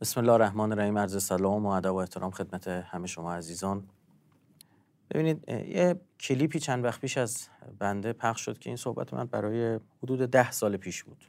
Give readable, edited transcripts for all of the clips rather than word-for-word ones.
بسم الله الرحمن الرحیم. عرض سلام و ادب و احترام خدمت همه شما عزیزان. ببینید، یه کلیپی چند وقت پیش از بنده پخش شد که این صحبت من برای حدود 10 سال پیش بود.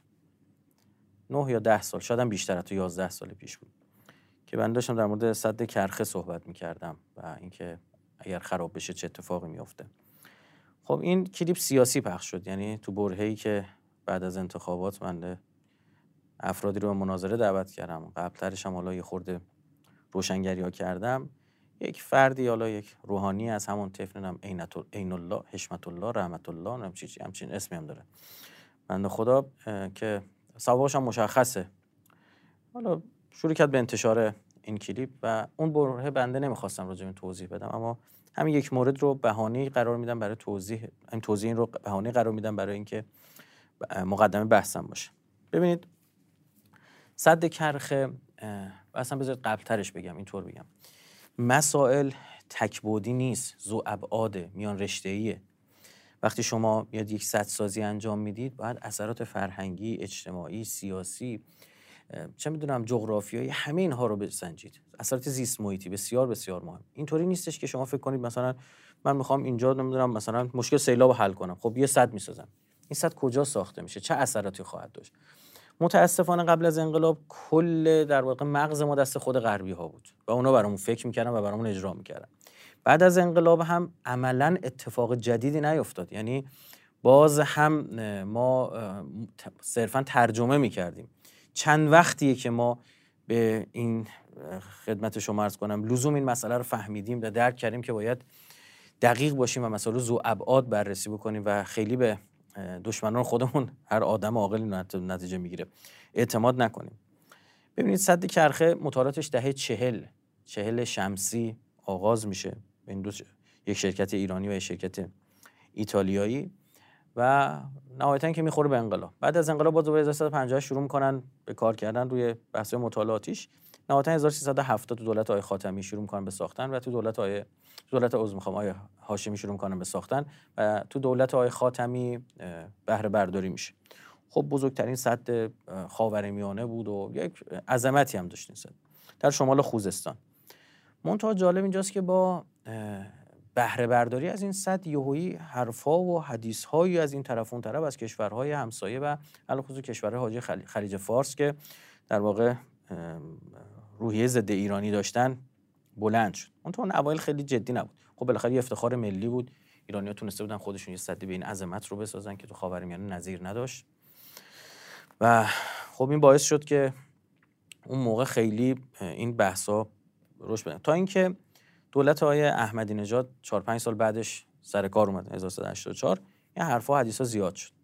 9 یا 10 سال، شاید هم بیشتر، تا 11 سال پیش بود که بنده داشتم در مورد سد کرخه صحبت می‌کردم و اینکه اگر خراب بشه چه اتفاقی میفته. خب این کلیپ سیاسی پخش شد، یعنی تو برهه‌ای که بعد از انتخابات بنده افرادی رو به مناظره دعوت کردم. قبل‌ترش هم حالا یه خورده روشنگری‌ها کردم. یک فردی، حالا یک روحانی از همون طیف، عین الله، حشمت الله، رحمت الله، همچین اسمی هم داره بنده خدا، که سوابقش هم مشخصه، حالا شروع کرد به انتشار این کلیپ و اون بره بنده نمیخواستم راجع به این توضیح بدم، اما همین یک مورد رو بهانه‌ای قرار میدم برای توضیح این رو بهانه‌ای قرار میدم برای اینکه مقدمه بحثم باشه. ببینید، سد کرخه، اصلا بذارید قبل‌ترش بگم، اینطور بگم، مسائل تک‌بعدی نیست، ذو ابعاده، میان رشته‌ایه. وقتی شما میاد یک سدسازی انجام میدید، باید اثرات فرهنگی، اجتماعی، سیاسی، چه میدونم جغرافیایی، همه اینها رو بسنجید. اثرات زیست محیطی بسیار بسیار مهم. اینطوری نیستش که شما فکر کنید مثلا من میخوام اینجا نمیدونم مثلا مشکل سیلاب حل کنم، خب یه سد میسازم. این سد کجا ساخته میشه؟ چه اثراتی خواهد داشت؟ متاسفانه قبل از انقلاب کل در واقع مغز ما دست خود غربی ها بود و اونا برامون فکر میکردن و برامون اجرا میکردن. بعد از انقلاب هم عملاً اتفاق جدیدی نیفتاد، یعنی باز هم ما صرفاً ترجمه میکردیم. چند وقتیه که ما به این خدمت شما عرض کنم لزوم این مسئله رو فهمیدیم و درک کردیم که باید دقیق باشیم و مسائل ذو ابعاد بررسی بکنیم و خیلی به دشمنان خودمون، هر آدم عاقلی نتیجه میگیره، اعتماد نکنیم. ببینید، سد کرخه مطالعاتش دهه 40 شمسی آغاز میشه بین یک شرکت ایرانی و یک شرکت ایتالیایی و نهایتاً که میخوره به انقلاب. بعد از انقلاب باز 1350 شروع میکنن به کار کردن روی بحث مطالعاتیش. نهایتاً 1370 تو دولت آقای خاتمی شروع میکنن به ساختن و تو دولت آقای هاشمی شروع میکنن به ساختن و تو دولت آقای خاتمی بهره برداری میشه. خب بزرگترین سد خاورمیانه بود و یک عظمتی هم داشت این سد در شمال خوزستان. منتها جالب اینجاست که با بهره برداری از این سد یهویی حرفا و حدیث‌هایی از این طرف اون طرف از کشورهای همسایه و علاوه کشورهای حاجی خلیج فارس که در واقع روحیه ضد ایرانی داشتن بلند شد. منتها اون اوایل خیلی جدی نبود. خب بالاخره یه افتخار ملی بود، ایرانی‌ها تونسته بودن خودشون یه سدی به این عظمت رو بسازن که تو خاورمیانه نظیر نداشت و خب این باعث شد که اون موقع خیلی این بحثا رشد بده، تا اینکه دولت آقای احمدی نژاد 4-5 سال بعدش سر کار اومد، 1384 این حرفا و حدیثا زیاد شد.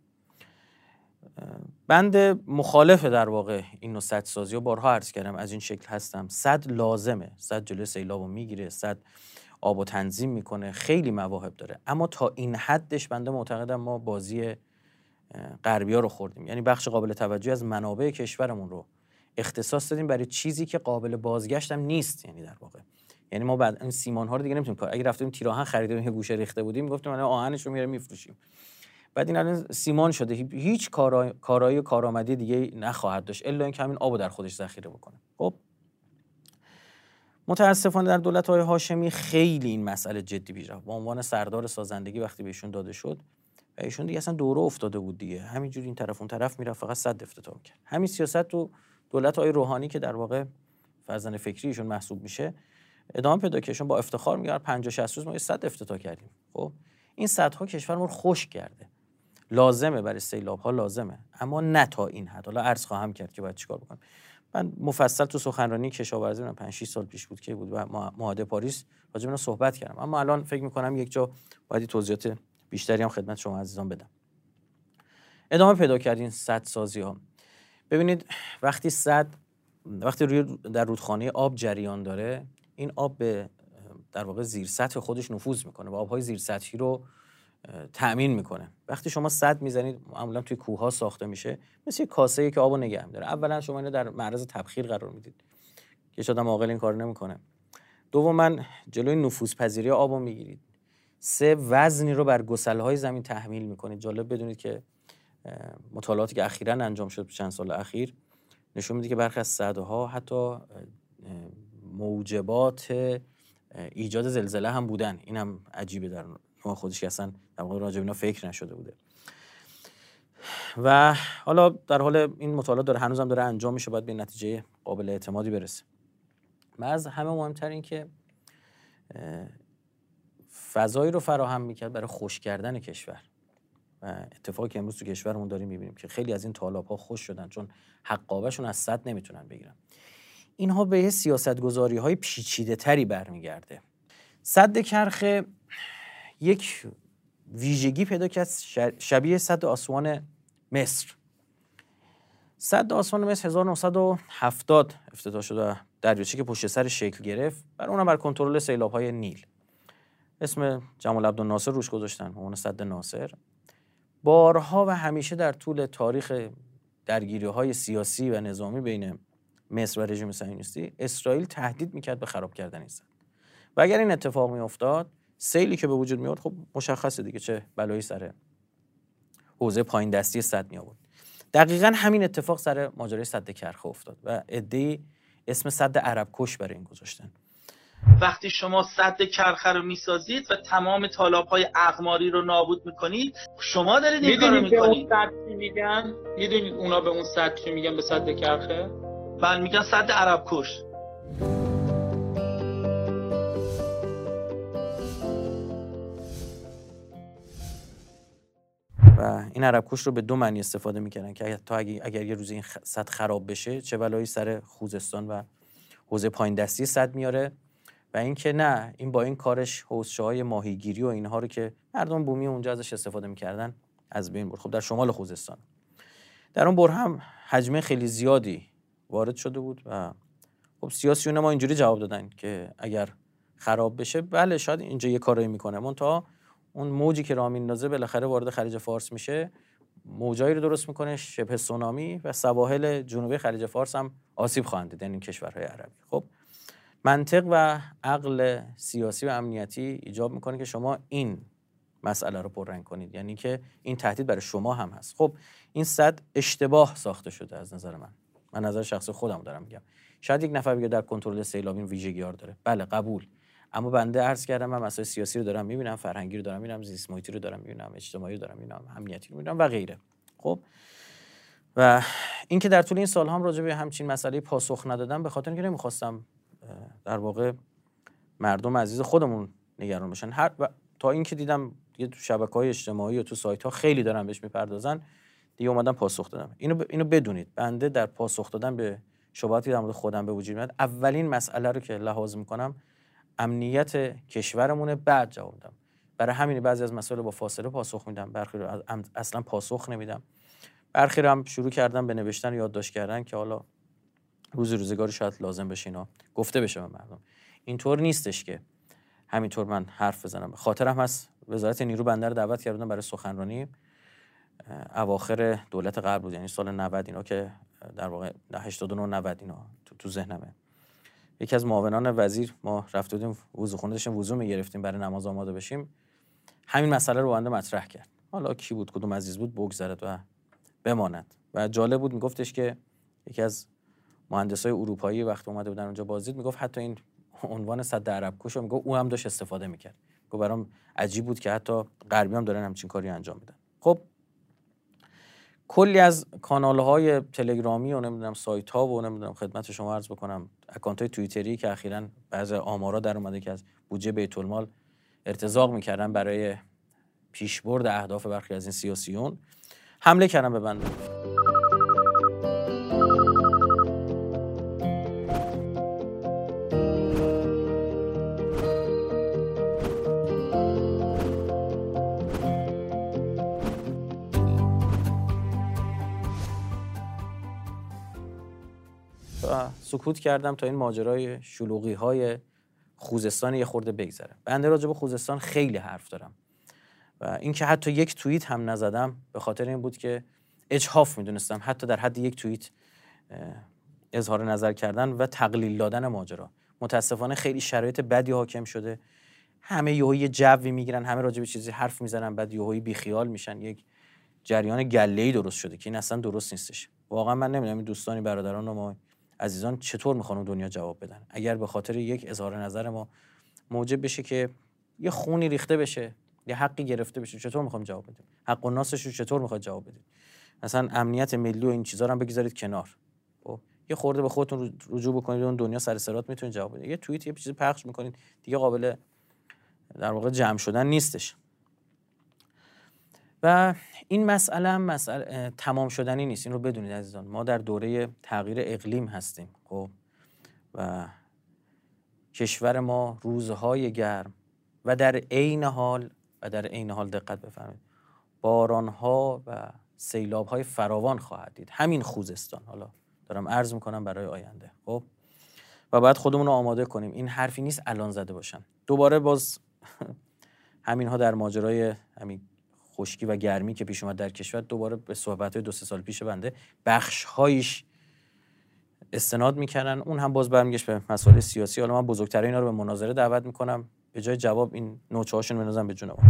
بنده مخالف در واقع این نوع سدسازی و بارها عرض کردم از این شکل هستم. سد لازمه، سد جلوی سیلابو میگیره، سد آبو تنظیم میکنه، خیلی مواهب داره، اما تا این حدش بنده معتقدم ما بازی غربی‌ها رو خوردیم. یعنی بخش قابل توجهی از منابع کشورمون رو اختصاص دادیم برای چیزی که قابل بازگشت هم نیست. یعنی در واقع یعنی ما بعد این سیمان ها رو دیگه نمیتونیم کار، اگه رفتیم تیر آهن خریده یه گوشه ریخته بودیم گفتیم الان آهنش رو میاریم میفروشیم، بعد این الان سیمان شده، هیچ کارایی و کارآمدی دیگه نخواهد داشت الا اینکه همین آبو در خودش ذخیره بکنه. خب متاسفانه در دولت آقای هاشمی خیلی این مسئله جدی پیش رفت. با عنوان سردار سازندگی وقتی بهشون داده شد و ایشون دیگه اصلا دوره افتاده بود دیگه، همینجوری این طرف اون طرف میرفت، فقط سد افتتاح کرد. همین سیاست تو دولت آقای روحانی که در واقع فرزند فکری ایشون محسوب میشه ادامه پیدا کرد. با افتخار میگه 50 60 روز ما یه سد افتتاح کردیم. خب این سدها کشورمون رو خشک کرده، لازمه برای سیلاب ها لازمه، اما نه تا این حد. حالا عرض خواهم کرد که باید چیکار بکنم. من مفصل تو سخنرانی کشاورزی 5-6 سال پیش بود که بود و معاهده پاریس راجع به اینا صحبت کردم، اما الان فکر می‌کنم یک جا باید توضیحات بیشتری هم خدمت شما عزیزان بدم. ادامه پیدا کردین سد سازی ها. ببینید، وقتی در رودخانه آب جریان داره، این آب به در واقع زیر سطح خودش نفوذ میکنه و آبهای زیر سطحی رو تأمین میکنه. وقتی شما سد میزنید، معمولا توی کوه‌ها ساخته میشه، مثل کاسه‌ای که آبو نگه می‌داره. اولا شما اینو در معرض تبخیر قرار میدید که آدم عاقل این کارو نمیکنه. دوما جلوی نفوذپذیری آبو میگیرید. 3 وزنی رو بر گسل‌های زمین تحمیل میکنید. جالب بدونید که مطالعاتی که اخیراً انجام شد چند سال اخیر نشون میده که برخی از صدها حتی موجبات ایجاد زلزله هم بودن. این هم عجیبه در نوع خودش که اصلا در واقع راجع به اینا فکر نشده بوده. و حالا در حال این مطالعات داره هنوزم داره انجام میشه، باید به نتیجه قابل اعتمادی برسه. و از همه مهمتر این که فضایی رو فراهم میکرد برای خشک کردن کشور. و اتفاقی که امروز تو کشورمون داریم میبینیم که خیلی از این تالاب‌ها خشک شدن چون حقابه‌شون از سد نمیتونن بگیرن. اینها به سیاست‌گذاری‌های پیچیده‌تری برمیگرده. سد کرخه یک ویژگی پیدا کرد شبیه سد آسوان مصر. سد آسوان مصر 1970 افتتاح شد و دریاچه که پشت سر شکل گرفت، برای اونم بر کنترل سیلاب‌های نیل. اسم جمال عبدالناصر روش گذاشتن، اون سد ناصر. بارها و همیشه در طول تاریخ درگیری‌های سیاسی و نظامی بین مصر و رژیم صهیونیستی، اسرائیل تهدید میکرد به خراب کردن این سد. و اگر این اتفاق میافتاد، سیلی که به وجود میاد خب مشخصه دیگه چه بلایی سر حوزه پایین دستی سد می آورد. دقیقاً همین اتفاق سر ماجرای سد کرخه افتاد و عده‌ای اسم سد عربکش برای این گذاشتن. وقتی شما سد کرخه رو میسازید و تمام تالاب‌های اقماری رو نابود میکنید، شما دارید این کارو میکنید. میدونید به اون سد چی میگن؟ میدونید اونا به اون سد چی میگن؟ به سد کرخه؟ بله میگن سد عربکش. و این عربکش رو به دو معنی استفاده میکردن که تا اگر یه روز این سد خراب بشه چه بلایی سر خوزستان و حوزه پایین دستی سد میاره، و اینکه نه، این با این کارش حوضچه‌های ماهیگیری و اینها رو که مردم بومی اونجا ازش استفاده میکردن از بین برد. خب در شمال خوزستان در اون بر هم حجم خیلی زیادی وارد شده بود و خب سیاسیون ما اینجوری جواب دادن که اگر خراب بشه بله شاید اینجا یه کاری میکنه، منتها اون موجی که راه میندازه بالاخره وارد خلیج فارس میشه، موجایی رو درست میکنه شبه سونامی و سواحل جنوبی خلیج فارس هم آسیب خواهند دید، این کشورهای عربی. خب منطق و عقل سیاسی و امنیتی ایجاب میکنه که شما این مسئله رو پررنگ کنید، یعنی که این تهدید برای شما هم هست. خب این سد اشتباه ساخته شده از نظر من نظر شخصی خودم دارم میگم. شاید یک نفر بگه در کنترل سیلاب این ویژگی‌ها داره، بله قبول، اما بنده عرض کردم من مسائل سیاسی رو دارم میبینم، فرهنگی رو دارم میبینم، زیست محیطی رو دارم میبینم، اجتماعی رو دارم میبینم، امنیتی رو میبینم و غیره. خب و اینکه در طول این سال‌ها هم راجع به همچین مسئله پاسخ ندادم به خاطر اینکه نمی‌خواستم در واقع مردم عزیز خودمون نگران بشن. تا اینکه دیدم دیگه تو شبکه‌های اجتماعی و تو سایت‌ها خیلی دارن بهش میپردازن، دیگه اومدم پاسخ دادم. اینو بدونید، بنده در پاسخ دادن به شبهاتی در مورد خودم به وجود میاد، اولین مسئله رو که لحاظ میکنم امنیت کشورمونه، بعد جواب میدم. برای همین بعضی از مسائل با فاصله پاسخ میدم، برخی رو اصلا پاسخ نمیدم، برخی رو هم شروع کردم به نوشتن و یادداشت کردن که حالا روزگاری شاید لازم بشه اینا گفته بشه به مردم. اینطور نیستش که همینطور من حرف بزنم. خاطرم هست وزارت نیرو بنده رو دعوت کردن برای سخنرانی اواخر دولت قبل بود، یعنی سال 90 اینا که در واقع 89 90 اینا تو ذهنمه. یکی از معاونان وزیر ما رفته بودیم وضوخونه داشتیم وضو می‌گرفتیم برای نماز آماده بشیم، همین مسئله رو بنده مطرح کرد. حالا کی بود کدوم عزیز بود بگذرد و بماند. و جالب بود میگفتش که یکی از مهندسای اروپایی وقتی اومده بودن اونجا بازدید میگفت حتی این عنوان سد عربکش رو میگفت اون هم داشت استفاده میکرد. گفت برام عجیب بود که حتی غربی هم دارن همچین کاری انجام میدن. خب کلی از کانال‌های تلگرامی و نمیدونم سایت‌ها و نمیدونم خدمت شما عرض بکنم اکانت‌های توییتری که اخیراً بعضی آمارا در اومده که از بودجه بیت المال ارتزاق میکردن برای پیشبرد اهداف برخی از این سیاسیون حمله کردن به بنده. سکوت کردم تا این ماجرای شلوغی‌های خوزستان یه خورده بگذره. بنده راجع به خوزستان خیلی حرف دارم و اینکه حتی یک توییت هم نزدم به خاطر این بود که اجحاف میدونستم حتی در حد یک توییت اظهار نظر کردن و تقلیل دادن ماجرا. متاسفانه خیلی شرایط بدی حاکم شده، همه یهویی جوی میگیرن، همه راجع به چیزی حرف میزنن، بعد یهویی بیخیال میشن، یک جریان گله‌ای درست شده که این اصلا درست نیستش. واقعا من نمیدونم این دوستانی برادران و ما عزیزان چطور میخوان اون دنیا جواب بدن. اگر به خاطر یک اظهار نظر ما موجب بشه که یه خونی ریخته بشه، یه حقی گرفته بشه، چطور میخوام جواب بدیم؟ حق و ناسش رو چطور میخواد جواب بدید؟ مثلا امنیت ملی و این چیزا رو هم بگذارید کنار. یه خورده به خودتون رجوع بکنید، اون دنیا سر صراط میتونید جواب بدید. یه توییت یه چیزی پخش میکنید دیگه قابل در واقع جمع شدن نیستش. و این مسئله تمام شدنی نیست، این رو بدونید عزیزان. ما در دوره تغییر اقلیم هستیم. خب و کشور ما روزهای گرم و در عین حال دقت بفرمایید باران‌ها و سیلاب‌های فراوان خواهد دید. همین خوزستان، حالا دارم عرض میکنم برای آینده. خب و باید خودمون رو آماده کنیم. این حرفی نیست الان زده باشن. دوباره باز همینها در ماجرای همین خشکی و گرمی که پیش اومد در کشور، دوباره به صحبت‌های 2-3 سال پیش بنده بخش‌هایش استناد میکنن. اون هم باز برمیگشت به مسائل سیاسی. حالا من بزرگترین اینا رو به مناظره دعوت میکنم، به جای جواب این نوچه‌هاشون بنازم به جون ما.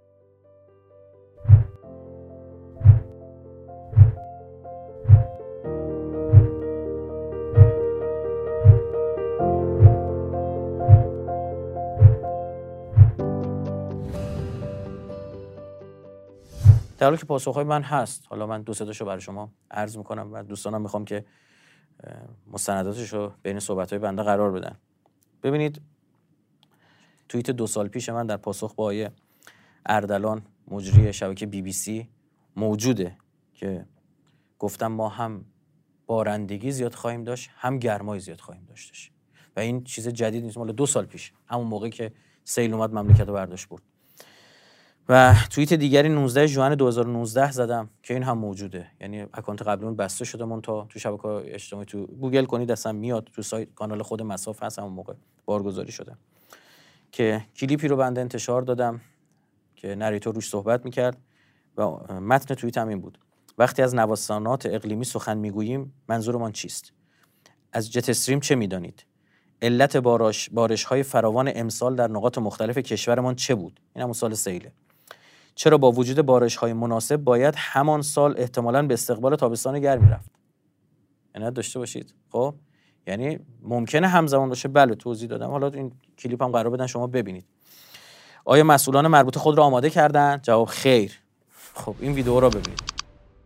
در حالی که پاسخهای من هست، حالا من 2-3 تاشو برای شما عرض میکنم و دوستانم میخوام که مستنداتشو بین صحبت‌های بنده قرار بدن. ببینید توییت 2 سال پیش من در پاسخ با آقای اردلان مجری شبکه BBC موجوده که گفتم ما هم بارندگی زیاد خواهیم داشت، هم گرمای زیاد خواهیم داشتش و این چیز جدید نیست، مال 2 سال پیش، همون موقعی که سیل اومد مملکت رو برداشت برد. و توییت دیگری 19 ژوئن 2019 زدم که این هم موجوده، یعنی اکانت قبلیمون بسته شده، تو شبکه‌های اجتماعی تو گوگل کنید اصلا میاد، تو سایت کانال خود مساف هست، همون موقع بارگذاری شده که کلیپی رو بنده انتشار دادم که نریتور روش صحبت میکرد و متن توییت هم این بود: وقتی از نوسانات اقلیمی سخن میگوییم منظورمان چیست؟ از جت استریم چه میدانید؟ علت بارش‌های فراوان امسال در نقاط مختلف کشورمان چه بود؟ این همون سال سیله. چرا با وجود بارش‌های مناسب باید همان سال احتمالاً به استقبال تابستان گرمی رفت؟ عنایت داشته باشید. خب یعنی ممکنه همزمان باشه. بله توضیح دادم، حالا این کلیپ هم قرار بدن شما ببینید. آیا مسئولان مربوطه خود را آماده کردن؟ جواب خیر. خب این ویدیو را ببینید.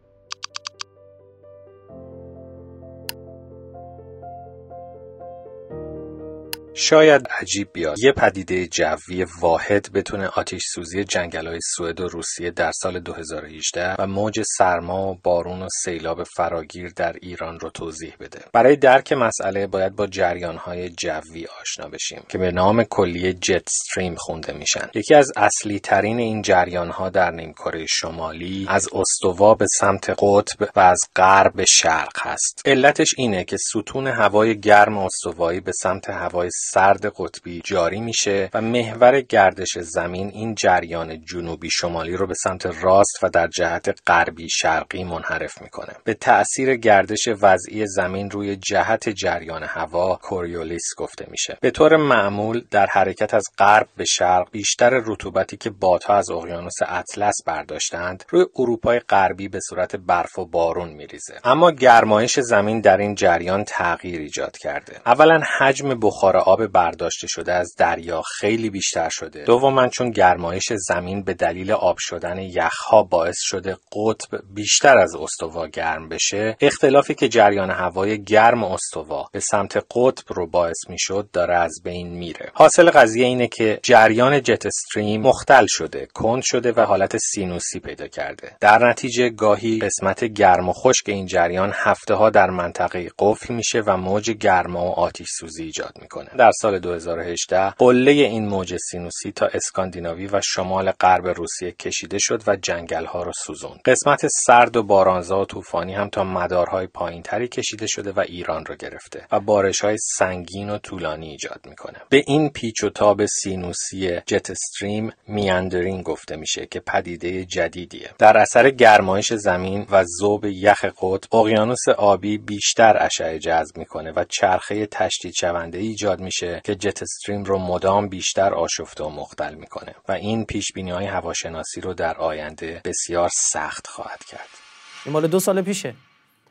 شاید عجیب بیاد یه پدیده جوی واحد بتونه آتش سوزی جنگل‌های سوئد و روسیه در سال 2018 و موج سرما و بارون و سیلاب فراگیر در ایران رو توضیح بده. برای درک مسئله باید با جریان‌های جوی آشنا بشیم که به نام کلی جت استریم خونده میشن. یکی از اصلی ترین این جریان‌ها در نیمکره شمالی از استوا به سمت قطب و از غرب به شرق هست. علتش اینه که ستون هوای گرم استوایی به سمت هوای سرد قطبی جاری میشه و محور گردش زمین این جریان جنوبی شمالی رو به سمت راست و در جهت غربی شرقی منحرف میکنه. به تأثیر گردش وضعی زمین روی جهت جریان هوا کوریولیس گفته میشه. به طور معمول در حرکت از غرب به شرق بیشتر رطوبتی که بادها از اقیانوس اطلس برداشتند روی اروپای غربی به صورت برف و بارون میریزه. اما گرمایش زمین در این جریان تغییر ایجاد کرده. اولا حجم بخار آب برداشته شده از دریا خیلی بیشتر شده. دوما چون گرمایش زمین به دلیل آب شدن یخها باعث شده قطب بیشتر از استوا گرم بشه، اختلافی که جریان هوای گرم استوا به سمت قطب رو باعث میشد داره از بین میره. حاصل قضیه اینه که جریان جت استریم مختل شده، کند شده و حالت سینوسی پیدا کرده. در نتیجه گاهی قسمت گرم و خشک این جریان هفته‌ها در منطقه قفل میشه و موج گرما و آتش سوزی ایجاد میکنه. در سال 2018 قله این موج سینوسی تا اسکاندیناوی و شمال غرب روسیه کشیده شد و جنگل‌ها رو سوزوند. قسمت سرد و بارانزا و طوفانی هم تا مدارهای پایینتری کشیده شده و ایران رو گرفته و بارش‌های سنگین و طولانی ایجاد میکنه. به این پیچ و تاب سینوسی جت استریم میاندرینگ گفته میشه که پدیده جدیدیه. در اثر گرمایش زمین و ذوب یخ قطب، اقیانوس آبی بیشتر اشعه جذب میکنه و چرخه تشدید شونده ایجاد میشه که جت استریم رو مدام بیشتر آشفته و مختل میکنه و این پیشبینی‌های هواشناسی رو در آینده بسیار سخت خواهد کرد. این مال 2 سال پیشه.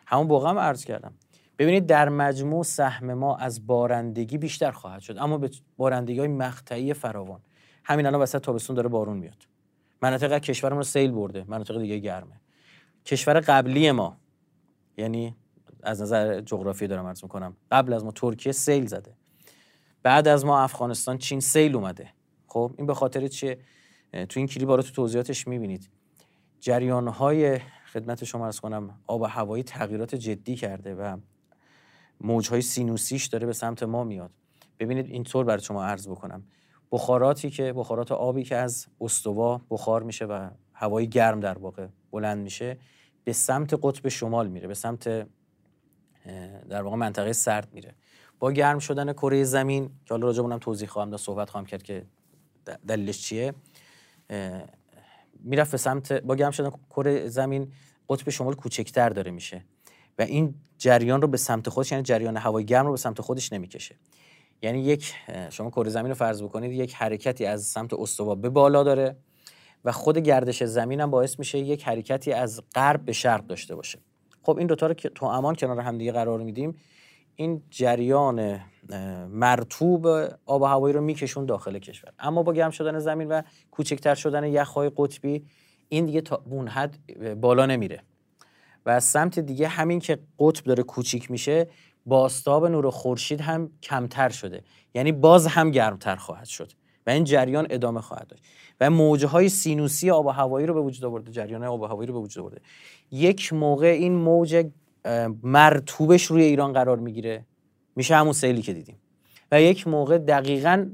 همون موقع هم عرض کردم. ببینید در مجموع سهم ما از بارندگی بیشتر خواهد شد، اما به بارندگی‌های مقطعی فراوان. همین الان وسط تابستون داره بارون میاد، مناطق کشورمون رو سیل برده، مناطق دیگه گرمه. کشور قبلی ما، یعنی از نظر جغرافی دارم عرض میکنم، قبل از ما ترکیه سیل زده، بعد از ما افغانستان، چین سیل اومده. خب این به خاطر چیه؟ تو این کلیپ رو تو توضیحاتش میبینید. جریان‌های خدمت شما عرض کنم آب و هوایی تغییرات جدی کرده و موج‌های سینوسیش داره به سمت ما میاد. ببینید اینطور برای شما عرض بکنم، بخارات آبی که از استوا بخار میشه و هوای گرم در واقع بلند میشه، به سمت قطب شمال میره، به سمت در واقع منطقه سرد میره. با گرم شدن کره زمین که حالا راجع به اونم توضیح خواهم داد، صحبت خواهم کرد که دلیلش چیه، میرفت به سمت، با گرم شدن کره زمین قطب شمال کوچکتر داره میشه و این جریان رو به سمت خودش، یعنی جریان هوای گرم رو به سمت خودش نمیکشه. یعنی شما کره زمین رو فرض بکنید یک حرکتی از سمت استوا به بالا داره و خود گردش زمین هم باعث میشه یک حرکتی از غرب به شرق داشته باشه. خب این دوتا رو که تو امان کنار هم دیگه قرار میدیم، این جریان مرطوب آب و هوایی رو میکشون داخل کشور. اما با گرم شدن زمین و کوچکتر شدن یخ‌های قطبی، این دیگه تا اون حد بالا نمیره و از سمت دیگه همین که قطب داره کوچیک میشه، بازتاب نور خورشید هم کمتر شده، یعنی باز هم گرمتر خواهد شد و این جریان ادامه خواهد داشت و موجهای سینوسی آب و هوایی رو به وجود آورده، جریان آب و هوایی رو به وجود آورده. یک موقع این موج مرطوبش روی ایران قرار میگیره، میشه همون سیلی که دیدیم، و یک موقع دقیقاً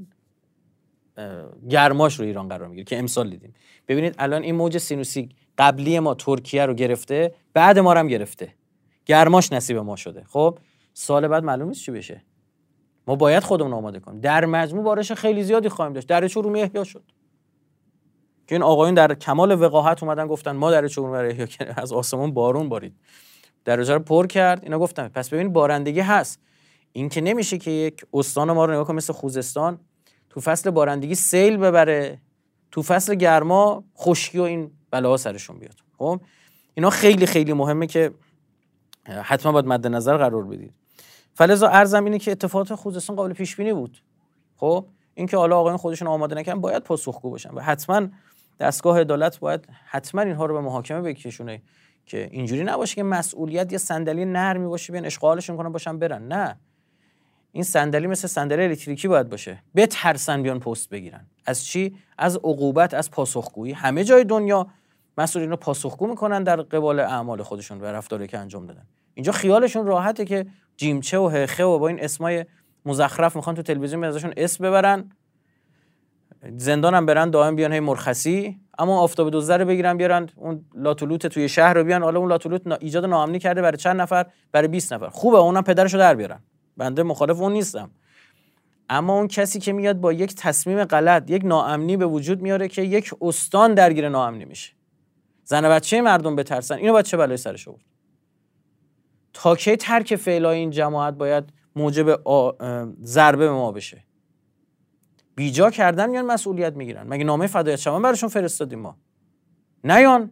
گرماش روی ایران قرار میگیره که امسال دیدیم. ببینید الان این موج سینوسی قبلی ما ترکیه رو گرفته، بعد ما رو هم گرفته، گرماش نصیب ما شده. خب سال بعد معلوم نیست چی بشه، ما باید خودمون آماده کنیم. در مجموع بارش خیلی زیادی خواهیم داشت. دریاچه ارومیه احیا شد که این آقایون در کمال وقاحت اومدن گفتن ما دریاچه ارومیه رو احیا کردیم، از آسمون بارون بارید، دریاچه رو پر کرد. اینا گفتم پس ببین بارندگی هست. این که نمیشه که یک استان ما رو نگاه کن مثل خوزستان تو فصل بارندگی سیل ببره، تو فصل گرما خشکی و این بلاها سرشون بیاد. خب اینا خیلی خیلی مهمه که حتما باید مد نظر قرار بدید. فلذا ارزم اینه که اتفاقات خوزستان قابل پیش بینی بود. خب این که حالا آقایون خودشون آماده نکردن باید پاسخگو باشن و حتما دستگاه عدالت باید حتما اینها رو به محاکمه بکشونه که اینجوری نباشه که مسئولیت یه صندلی نرمی باشه بیان اشغالشون کنن باشن برن. نه، این صندلی مثل صندلی الکتریکی باید باشه، بترسن بیان پست بگیرن. از چی؟ از عقوبت، از پاسخگویی. همه جای دنیا مسئولین رو پاسخگو میکنن در قبال اعمال خودشون و رفتاری که انجام دادن. اینجا خیالشون راحته که جیمچه و هخه و با این اسمای مزخرف میخوان تو تلویزیون ازشون اسم ببرن، زندان هم برن، دائم بیان هی مرخصی، اما آفتاب دوزده رو بگیرن بیارن اون لاتولوت توی شهر رو بیان، حالا اون لاتولوت ایجاد ناامنی کرده برای چند نفر؟ برای 20 نفر. خوبه، اونم پدرشو در بیارن، بنده مخالف اون نیستم. اما اون کسی که میاد با یک تصمیم غلط یک ناامنی به وجود میاره که یک استان درگیر ناامنی میشه، زن و بچه مردم بترسن، اینو باید چه بلایی سرش آورد؟ تا کی ترک فعلای این جماعت باید موجب ضربه به ما بشه؟ بیجا کردن میان مسئولیت میگیرن. مگه نامه فدایت شوان براشون فرستادیم ما؟ نیان.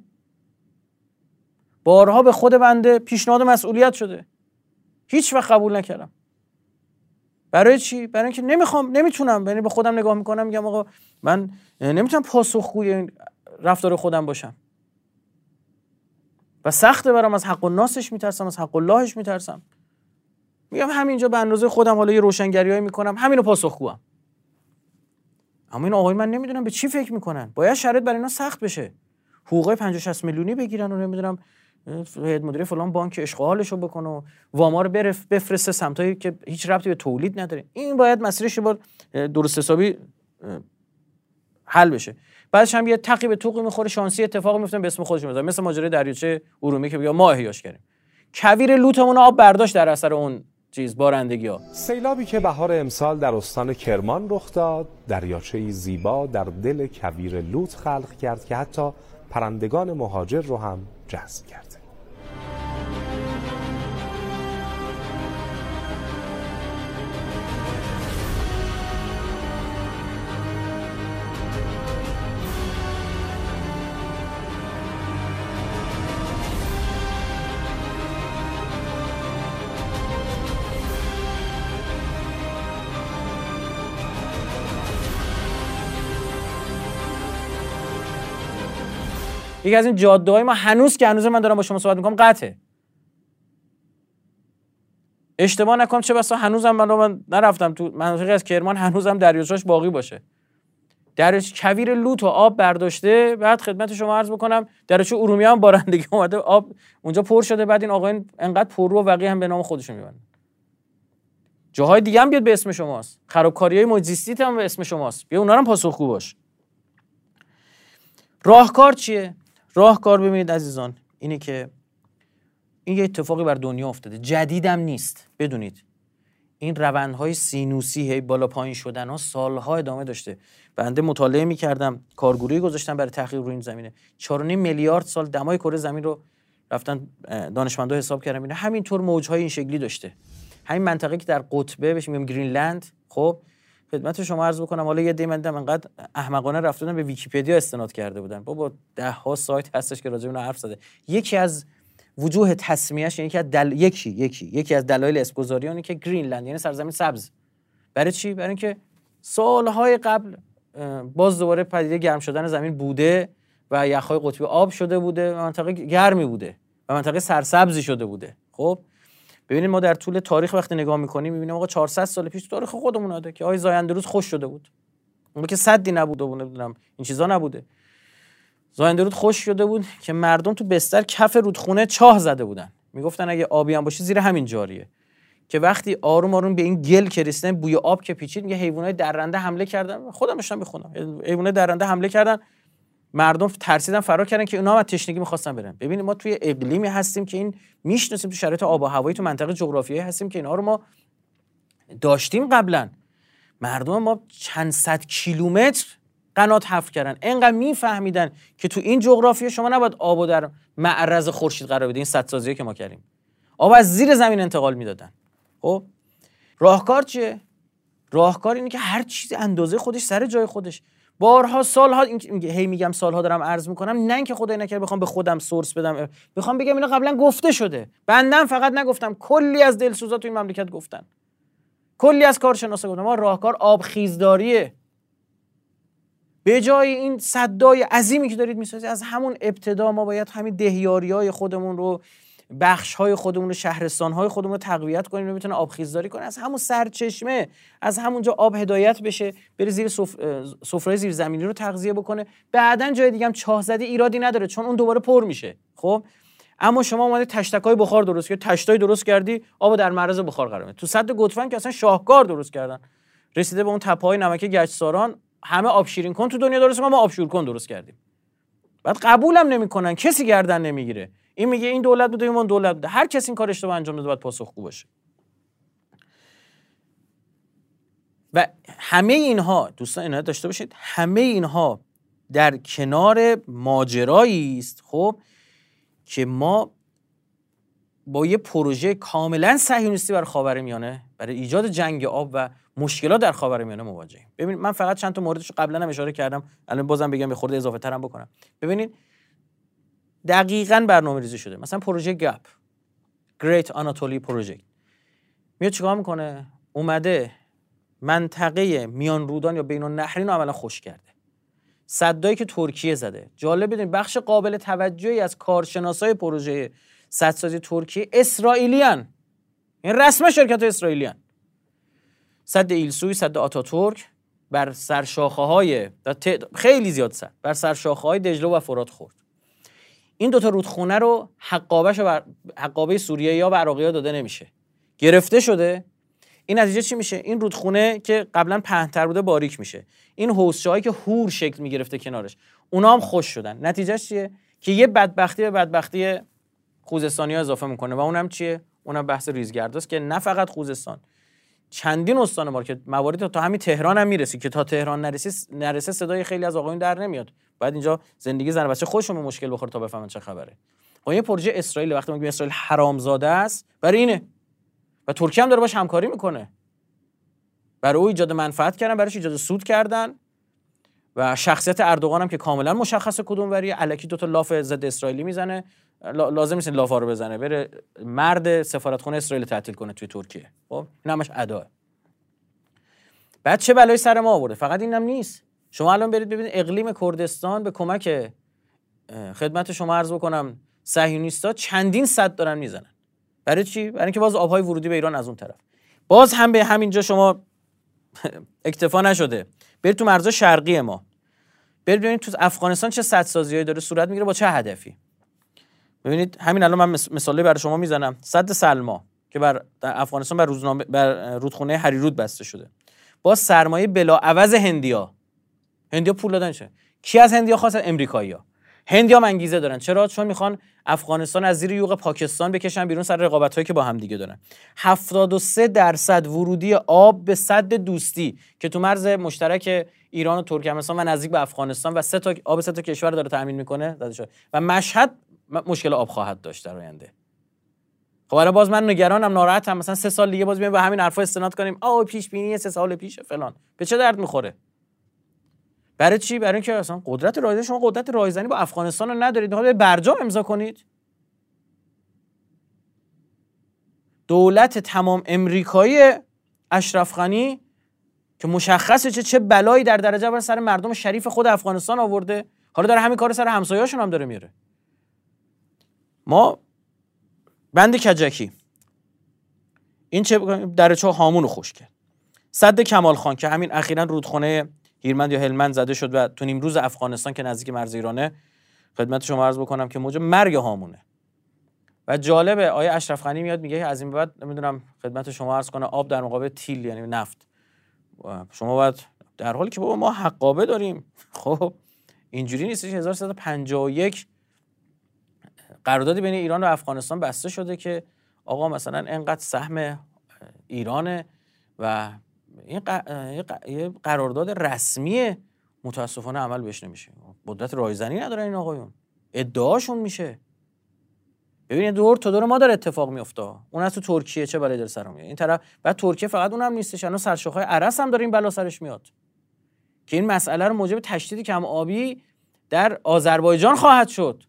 بارها به خود بنده پیشنهاد مسئولیت شده، هیچ وقت قبول نکردم. برای چی؟ برای اینکه نمیتونم. یعنی به خودم نگاه میکنم میگم آقا من نمیتونم پاسخگوی این رفتار خودم باشم و سخته برام، از حق الناسش میترسم، از حق اللهش میترسم. میگم همینجا به اندازه خودم حالا یه روشنگریایی میکنم، همینو پاسخگوام. اما این آقای من نمیدونم به چی فکر میکنن. باید شرایط برای اینا سخت بشه، حقوق 50-60 میلیونی بگیرن و نمیدونم هیئت مدیره فلان بانک اشغالشو بکنه و واما رو بفرسته سمتایی که هیچ ربطی به تولید نداره. این باید مسیرش با درست حسابی حل بشه. بعدش هم یه تقی به توقی میخوره، شانسی اتفاقی میفته به اسم خودش میذاره، مثل ماجرای دریاچه ارومیه که بگم ما احیاش کردیم. کویر لوتمون آب برداشت در اثر اون بارندگی‌ها. سیلابی که بهار امسال در استان کرمان رخ داد، دریاچه‌ای زیبا در دل کویر لوت خلق کرد که حتی پرندگان مهاجر رو هم جذب کرد. یکی از این جاده‌های ما هنوز من دارم با شما صحبت می‌کنم قطعه. اشتباه نکنم چه بسا هنوزم من نرفتم تو مناطقی از کرمان هنوزم دریاچه‌اش باقی باشه. دریاچه کویر لوت و آب برداشته. بعد خدمت شما عرض بکنم دریاچه ارومیه هم بارندگی اومده، آب اونجا پر شده. بعد این آقایون انقدر پررو و وقیح هم به نام خودشون میبرن. جاهای دیگه هم بیاد به اسم شماست. خرابکاری‌های محیط زیستی هم به اسم شماست. بیا اونا رو هم پاسخگو باش. راهکار چیه؟ راهکار ببینید عزیزان اینه که این یه اتفاقی بر دنیا افتاده، جدیدم نیست. بدونید این روندهای سینوسی بالا پایین شدن ها سالها ادامه داشته. بنده مطالعه می‌کردم، کارگروهی گذاشتم برای تحقیق روی این زمینه. 4.5 میلیارد سال دمای کره زمین رو رفتن دانشمندا حساب کردن، اینا همینطور موج‌های این شکلی داشته. همین منطقه که در قطبه بهش میگم گرینلند، خب خدمت شما عرض بکنم حالا یه دیدم انقدر احمقانه رفتن به ویکی‌پدیا استناد کرده بودن. بابا ده ها سایت هستش که راجع به اون حرف زده. یکی از وجوه تسمیه‌اش یکی از دلایل اسمگذاری اونه که گرینلند یعنی سرزمین سبز. برای چی؟ برای اینکه سالهای قبل باز دوباره پدیده گرم شدن زمین بوده و یخ‌های قطبی آب شده بوده و منطقه گرمی بوده و منطقه سرسبزی شده بوده. خب ببینید ما در طول تاریخ وقتی نگاه می‌کنیم می‌بینیم آقا 400 سال پیش تاریخ خودمون اومده که آقای زاینده رود خوش شده بود. اون که سدی نبوده و نمی‌دونم این چیزا نبوده. زاینده رود خوش شده بود که مردم تو بستر کف رودخونه چاه زده بودن. میگفتن اگه آبی هم باشه زیر همین جاریه. که وقتی آروم آروم به این گل که رسیدن بوی آب که پیچید میگه حیوانات درنده حمله کردن. خودم داشتم می‌خونم. حیوانات درنده حمله کردن. مردم ترسیدن فرار کردن که اونا هم تشنگی می‌خواستن برن. ببینید ما توی اقلیمی هستیم که این میشناسیم، تو شرایط آب و هوایی تو منطقه جغرافیایی هستیم که اینا رو ما داشتیم قبلا. مردم ما چند صد کیلومتر قنات حفر کردن، اینقدر میفهمیدن که تو این جغرافیا شما نباید آبو در معرض خورشید قرار بدین. این سدسازیه که ما کردیم آب از زیر زمین انتقال میدادن. خب راهکار چیه؟ راهکار اینه که هر چیز اندازه خودش سر جای خودش. بارها سالها میگم سالها دارم عرض میکنم، نه اینکه خدای نکرده بخوام به خودم سورس بدم، بخوام بگم اینا قبلا گفته شده. بندم فقط نگفتم، کلی از دلسوزا تو این مملکت گفتن، کلی از کارشناسا گفتن. ما راهکار آبخیزداریه. به جای این سدای عظیمی که دارید میسازید از همون ابتدا ما باید همین دهیاری‌های خودمون رو، بخش‌های خودمون رو، شهرستان‌های خودمون رو تقویت کنیم و بتونه آبخیزداری کنه. از همون سرچشمه، از همونجا آب هدایت بشه بره زیر سفره زیرزمینی رو تغذیه بکنه. بعداً جای دیگه هم چاه زدی ایرادی نداره چون اون دوباره پر میشه. خب اما شما اومدی تشتکای بخار درست کردی، تشتای درست کردی، آب در معرض بخار قرار میده. تو سد گوتفن که اصلا شاهکار درست کردن، رسیده به اون تپه‌های نمکی گچساران، همه آب شیرین کن تو دنیا درست ما آب شور کن درست کردیم. بعد قبولم نمی‌کنن، کسی گردن نمیگیره. این میگه این دولت بوده، اون دولت بوده. هر کسی این کار اشتباه انجام داده باید پاسخگو باشه. و همه اینها دوستان عنایت داشته باشید، همه اینها در کنار ماجرایی است خب که ما با یه پروژه کاملا صهیونیستی برای خاورمیانه، برای ایجاد جنگ آب و مشکلات در خاورمیانه مواجهیم. ببینید من فقط چند تا موردش قبلا هم اشاره کردم، الان بازم بگم به خورده اضافه ترم بکنم. ببینید دقیقاً برنامه‌ریزی شده. مثلا پروژه گپ، Great Anatolia Project میاد چیکار میکنه؟ اومده منطقه میان رودان یا بین النهرین رو عملا خشک کرده. سدایی که ترکیه زده. جالب بدونید بخش قابل توجهی از کارشناسای پروژه سدسازی ترکیه اسرائیلیان، این رسما شرکت اسرائیلیان. سد ایلسوی، سد آتاتورک بر سرشاخه‌های خیلی زیاد سد بر سرشاخه‌های دجله و فرات خورد. این دوتا رودخونه رو حقابه سوریه یا و عراقی ها داده نمیشه، گرفته شده. این نتیجه چی میشه؟ این رودخونه که قبلا پهن‌تر بوده باریک میشه. این حوضچه‌هایی که هور شکل میگرفته کنارش اونا هم خوش شدن. نتیجهش چیه؟ که یه بدبختی به بدبختی خوزستانی‌ها اضافه میکنه و اونم چیه؟ اونم بحث ریزگرداست که نه فقط خوزستان، چندین استان ما که مواردی تا همین تهران هم میرسی که تا تهران نرسه صدای خیلی از آقایون در نمیاد. بعد اینجا زندگی زن و بچه خودشون به مشکل بخوره تا بفهمن چه خبره. با یه پروژه اسرائیل وقتی میگیم اسرائیل حرامزاده است برای اینه و ترکیه هم داره باش همکاری میکنه. برای او ایجاد منفعت کردن، برایش ایجاد سود کردن و شخصیت اردوغان هم که کاملا مشخصه کدوم وریه. الکی دو تا لاف ضد اسرائیلی میزنه، لازم نیست لافا رو بزنه، بره مرد سفارتخونه اسرائیل تعطیل کنه توی ترکیه. خب این همش اداه. بعد چه بلایی سر ما آورده؟ فقط اینم نیست. شما الان برید ببینید اقلیم کردستان به کمک خدمت شما عرض بکنم صهیونیست‌ها چندین صد دارن میزنن. برای چی؟ برای اینکه باز آبهای ورودی به ایران از اون طرف. باز هم به همینجا شما اکتفا نشده، برید تو مرزهای شرقی ما، برید ببینید تو افغانستان چه سدسازی‌هایی داره صورت میگیره، با چه هدفی. ببینید همین الان من مثالی برای شما میزنم. سد سلما که در افغانستان بر رودخونه هریرود بسته شده، با سرمایه بلاعوض هندیا پول دادن شه. کی از هندیا خواست؟ امریکایی‌ها. هندیا انگیزه دارن. چرا؟ چون میخوان افغانستان از زیر یوغ پاکستان بکشن بیرون سر رقابت‌هایی که با هم دیگه دارن. 73% ورودی آب به سد دوستی که تو مرز مشترک ایران و ترکمنستان و نزدیک به افغانستان و آب سه تا کشور داره تامین میکنه زده شده و مشهد مشکل آب خواهد داشت در آینده. خب الان باز من نگرانم، ناراحتم، مثلا 3 سال دیگه باز بیایم به همین حرفا استناد کنیم پیش بینی 3 سال پیش فلان. به چه درد میخوره؟ برای چی؟ برای اینکه اصلا قدرت رایزنی، شما قدرت رایزنی با افغانستان رو ندارید، حالا برجام امضا کنید. دولت تمام امریکایی اشرف غنی که مشخصه چه بلایی در درجه اول سر مردم شریف خود افغانستان آورده، حالا داره همین کار سر همسایه‌هاشون هم داره میاره. ما بند کجکی این چه درچه هامون رو خوش کرد. سد کمال خان که همین اخیراً رودخونه هیرمند یا هلمند زده شد و تو نیمروز افغانستان که نزدیک مرز ایرانه، خدمت شما عرض بکنم که موجب مرگ هامونه. و جالبه آیه اشرف غنی میاد میگه از این به بعد نمیدونم خدمت شما عرض کنم آب در مقابل تیل یعنی نفت، شما باید، در حالی که بابا ما حقابه داریم. خب اینجوری نیست. 1351 قراردادی بین ایران و افغانستان بسته شده که آقا مثلا انقدر سهم ایرانه و این قرارداد رسمیه، متاسفانه عمل بهش نمیشه. قدرت رایزنی ندارن این آقایون، ادعاشون میشه. ببینید دور تا دور ما داره اتفاق میفته. اون از تو ترکیه چه بلایی داره سرم میاد این طرف، بعد ترکیه فقط اونم نیستش، الان سرشاخهای عرس هم داره این بلا سرش میاد که این مسئله رو موجب تشدید کم آبی در آذربایجان خواهد شد.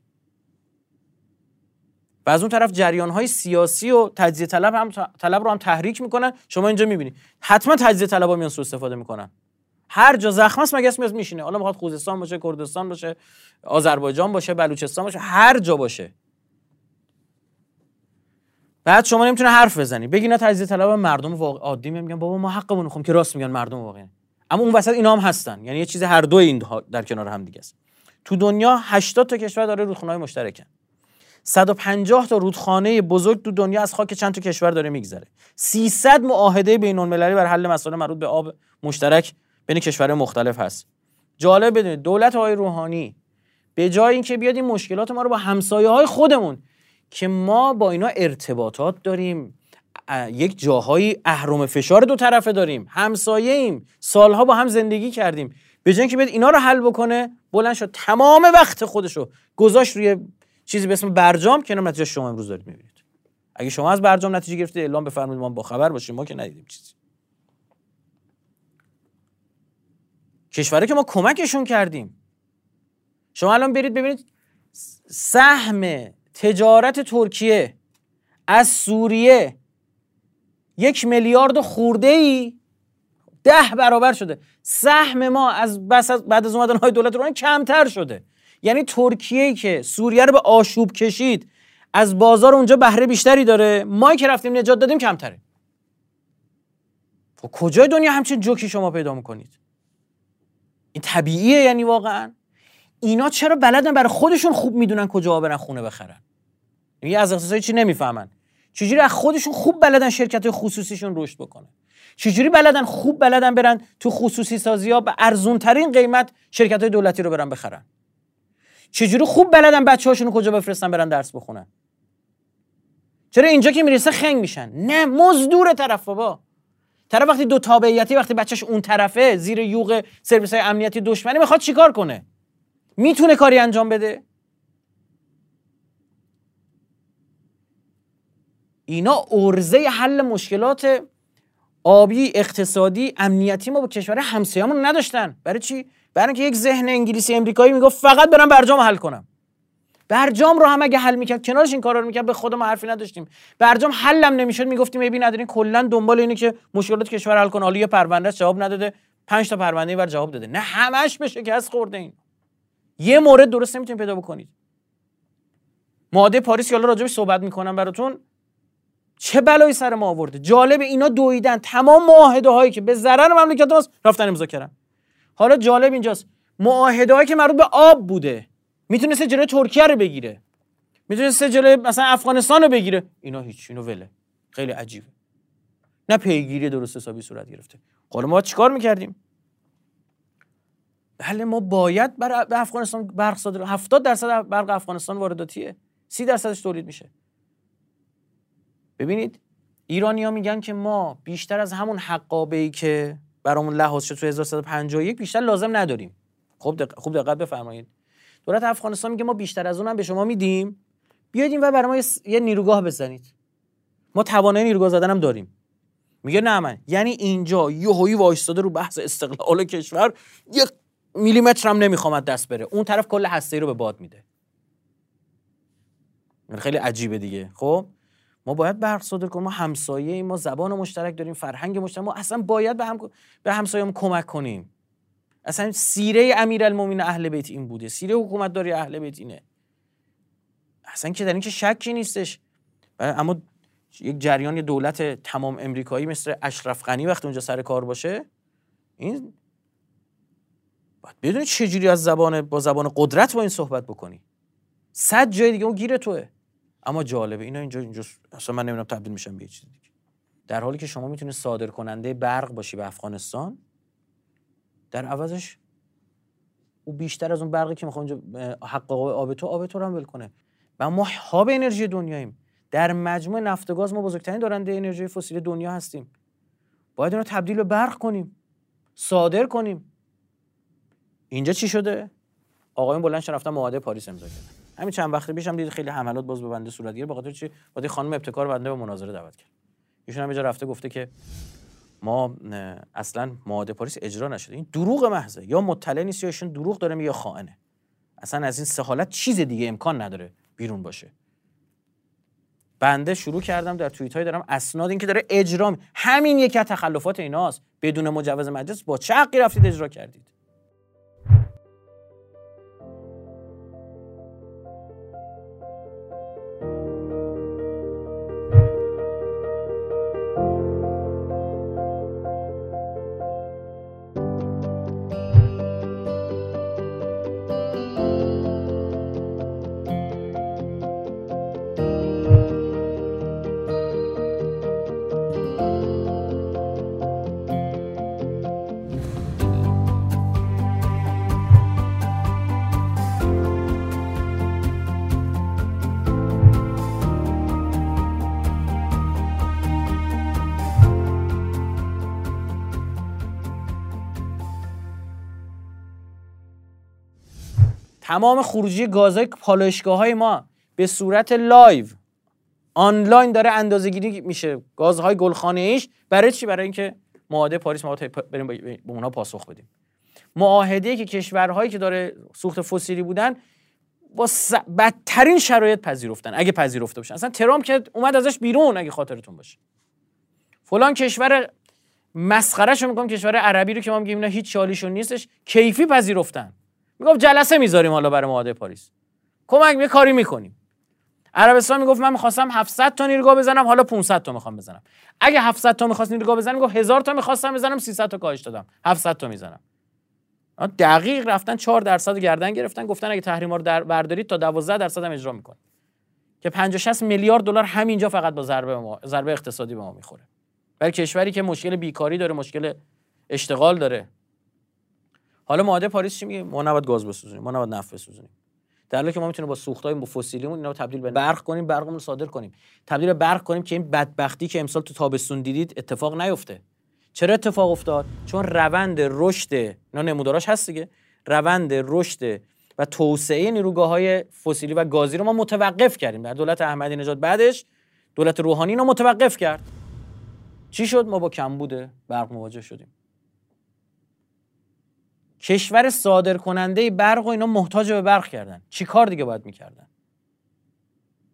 و از اون طرف جریان‌های سیاسی و تجزیه طلب رو هم تحریک میکنن. شما اینجا میبینید حتما تجزیه طلبا میان سوء استفاده میکنن. هر جا زخم است مگس میاد میشینه، حالا میخواد خوزستان باشه، کردستان باشه، آذربایجان باشه، بلوچستان باشه، هر جا باشه. بعد شما نمیتونه حرف بزنی بگی نه تجزیه طلب مردم واقعی عادی میگن بابا ما حقمون میخوام، که راست میگن مردم واقعی، اما اون وسط اینا هم هستن. یعنی یه چیز هر دو این در کنار هم دیگه است. تو دنیا 80 تا کشور داره رودخونه‌های مشترکن. 150 تا رودخانه بزرگ تو دنیا از خاک چند تا کشور داره میگذره. 300 معاهده بین‌المللی بر حل مسائل مربوط به آب مشترک بین کشورهای مختلف هست. جالب بدونید دولت آقای روحانی به جای اینکه بیاد این مشکلات ما رو با همسایه‌های خودمون که ما با اینا ارتباطات داریم، یک جاهای اهرم فشار دو طرفه داریم، همسایه‌ایم، سالها با هم زندگی کردیم، به جای اینکه بیاد اینا رو حل بکنه، بلند شد تمام وقت خودشو گذاشت روی چیزی به اسم برجام که اینم نتیجه شما امروز دارید میبینید. اگه شما از برجام نتیجه گرفتید اعلام بفرمایید ما با خبر باشیم، ما که ندیدیم چیزی. کشوری که ما کمکشون کردیم. شما الان برید ببینید سهم تجارت ترکیه از سوریه 1 میلیارد خورده‌ای 10 برابر شده. سهم ما از بعد از اومدن های دولت ایران کمتر شده. یعنی ترکیه‌ای که سوریه رو به آشوب کشید از بازار اونجا بهره بیشتری داره، ما که رفتیم نجات دادیم کمتره. خب کجای دنیا همچین جوکی شما پیدا میکنید؟ این طبیعیه؟ یعنی واقعا اینا چرا بلدن برای خودشون خوب میدونن کجا برن خونه بخرن؟ یعنی از اقتصادی چی نمیفهمن؟ چجوری از خودشون خوب بلدن شرکت‌های خصوصیشون رشد بکنه؟ چجوری خوب بلدن برن تو خصوصی سازی‌ها به ارزون ترین قیمت شرکت‌های دولتی رو برن بخرن؟ چجوری خوب بلدن بچه‌هاشون رو کجا بفرستن برن درس بخونن؟ چرا اینجا که میرسه خنگ میشن؟ نه، مزدور طرف بابا. طرف وقتی دو تابعیتی، وقتی بچه‌ش اون طرفه زیر یوغ سرویس‌های امنیتی دشمنی، میخواد چیکار کنه؟ میتونه کاری انجام بده؟ اینا عرضه حل مشکلات آبی، اقتصادی، امنیتی ما با کشور همسایه‌مون نداشتن. برای چی؟ برای اینکه یک ذهن انگلیسی امریکایی میگفت فقط برام برجام حل کنم. برجام رو هم اگه حل میکرد، کنارش این کارا رو میکرد، به خود ما حرفی نداشتیم. برجام حلم نمیشد، میگفتیم ببین ندارین، کلا دنبال اینه که مشکلات کشور حل کنه. حالا یه پرونده جواب نداده، 5 تا پرونده اینور جواب داده. نه همش به شکست خورده این. یه مورد درست نمیتونید پیدا بکنید. معاهده پاریس که حالا راجعش صحبت میکنم براتون، چه بلایی سر ما آورده. جالب اینا دویدن تمام معاهده هایی که به ضرر مملکت ماست رفتن امضا کردن. حالا جالب اینجاست معاهده هایی که مربوط به آب بوده، میتونسته جلوی ترکیه رو بگیره، میتونسته جلوی مثلا افغانستان رو بگیره، اینا هیچ، اینو وله. خیلی عجیبه. نه پیگیری درست حسابی صورت گرفته. حالا ما چیکار میکردیم؟ بله ما باید به افغانستان برق صادر، 70% برق افغانستان وارداتیه، 30%ش تولید میشه. ببینید ایرانی‌ها میگن که ما بیشتر از همون حقابه‌ای که برامون لحاظ شد تو 1351 بیشتر لازم نداریم. خوب دقت بفرمایید. دولت افغانستان میگه ما بیشتر از اونم به شما میدیم، بیاید این و برای ما یه نیروگاه بزنید. ما توانایی نیروگاه زدن هم داریم. میگه نه من، یعنی اینجا یهویی وایستاده رو بحث استقلال کشور، یک میلیمتر هم نمیخوام از دست بره، اون طرف کل هسته‌ای رو به باد میده. خیلی عجیبه دیگه. خب ما باید برق صادر کنیم، ما همسایه ایم، ما زبان مشترک داریم، فرهنگ مشترک، ما اصلا باید به همسایه‌مون کمک کنیم. اصلا سیره امیرالمومنین اهل بیت این بوده، سیره حکومتداری اهل بیت اینه، اصلا که در این که شکی نیستش. اما یک جریان دولت تمام امریکایی مثل اشرف غنی وقتی اونجا سر کار باشه، این باید بدونی چجوری با زبان قدرت با این صحبت بکنی. 100 جای دیگه اون گیر توه. اما جالبه اینا اینجا اصلا من نمیدونم تبدیل میشن به یه چیز دیگه، در حالی که شما میتونی صادر کننده برق باشی به افغانستان، در عوضش او بیشتر از اون برقی که میخواد اونجا حق آب تو رو هم ول کنه. و ما هاب انرژی دنیاییم. در مجموع نفت و گاز ما بزرگترین دارنده انرژی فسیل دنیا هستیم. باید اون رو تبدیل به برق کنیم، صادر کنیم. اینجا چی شده؟ آقایون بلند شدن رفتن معاهده پاریس امضا کردن. همین چند وقت پیش هم دید خیلی حملات باز به بنده صورت گرفت، به خاطر چی؟ بعد خانم ابتکار بنده به مناظره دعوت کرد. ایشون هم یه جا رفته گفته که ما اصلا معاهده پاریس اجرا نشده. این دروغ محضه، یا مطلع نیست یا ایشون دروغ داره میگه یا خائنه. اصلا از این سه حالت چیز دیگه امکان نداره بیرون باشه. بنده شروع کردم در توییت‌های دارم اسناد این که داره اجرا، همین یکی از تخلفات ایناست. بدون مجوز مجلس با چه حقی رفتید اجرا کردید؟ تمام خروجی گازهای پالایشگاه‌های ما به صورت لایو آنلاین داره اندازه‌گیری میشه، گازهای گلخانه‌ایش. برای چی؟ برای اینکه معاهده پاریس ما بریم به اونها پاسخ بدیم. معاهده‌ای که کشورهایی که داره سوخت فسیلی بودن با بدترین شرایط پذیرفتن، اگه پذیرفته باشن. اصلا ترامپ که اومد ازش بیرون، اگه خاطرتون باشه. فلان کشور مسخره‌شو میگم، کشور عربی رو که ما میگیم اینا هیچ چالیشون نیستش، کیفی پذیرفتن. میگفت جلسه میذاریم حالا برای معاهده پاریس، کمک یه کاری میکنیم. عربستان میگفت من میخواستم 700 تا نیروگاه بزنم، حالا 500 تا میخوام بزنم. اگه 700 تا میخواست نیروگاه بزنم، میگفت 1000 تا میخواستم بزنم، 300 تا کاهش دادم، 700 تا میزنم. دقیق رفتن 4% گردن گرفتن، گفتن اگه تحریما رو بردارید تا 12% هم اجرا میکنه، که 50-60 میلیارد دلار همینجا فقط با ضربه اقتصادی به ما میخوره. برای کشوری که مشکل بیکاری داره، مشکل اشتغال داره. حالا معاهده پاریس چی میگه؟ ما نباید گاز بسوزونیم، ما نباید نفت بسوزونیم. در حالی که ما میتونیم با سوختای فسیلیمون اینا رو تبدیل به برق کنیم، برقمون رو صادر کنیم، تبدیل به برق کنیم که این بدبختی که امسال تو تابستون دیدید اتفاق نیفته. چرا اتفاق افتاد؟ چون روند رشد، اینا نموداراش هست دیگه، روند رشد و توسعه نیروگاه‌های فسیلی و گازی رو ما متوقف کردیم. در دولت احمدی نژاد بعدش دولت روحانی اینو متوقف کرد. چی شد؟ ما با کمبود برق مواجه شدیم. کشور صادر کننده برق و اینا محتاج به برق کردن. چی کار دیگه باید میکردن؟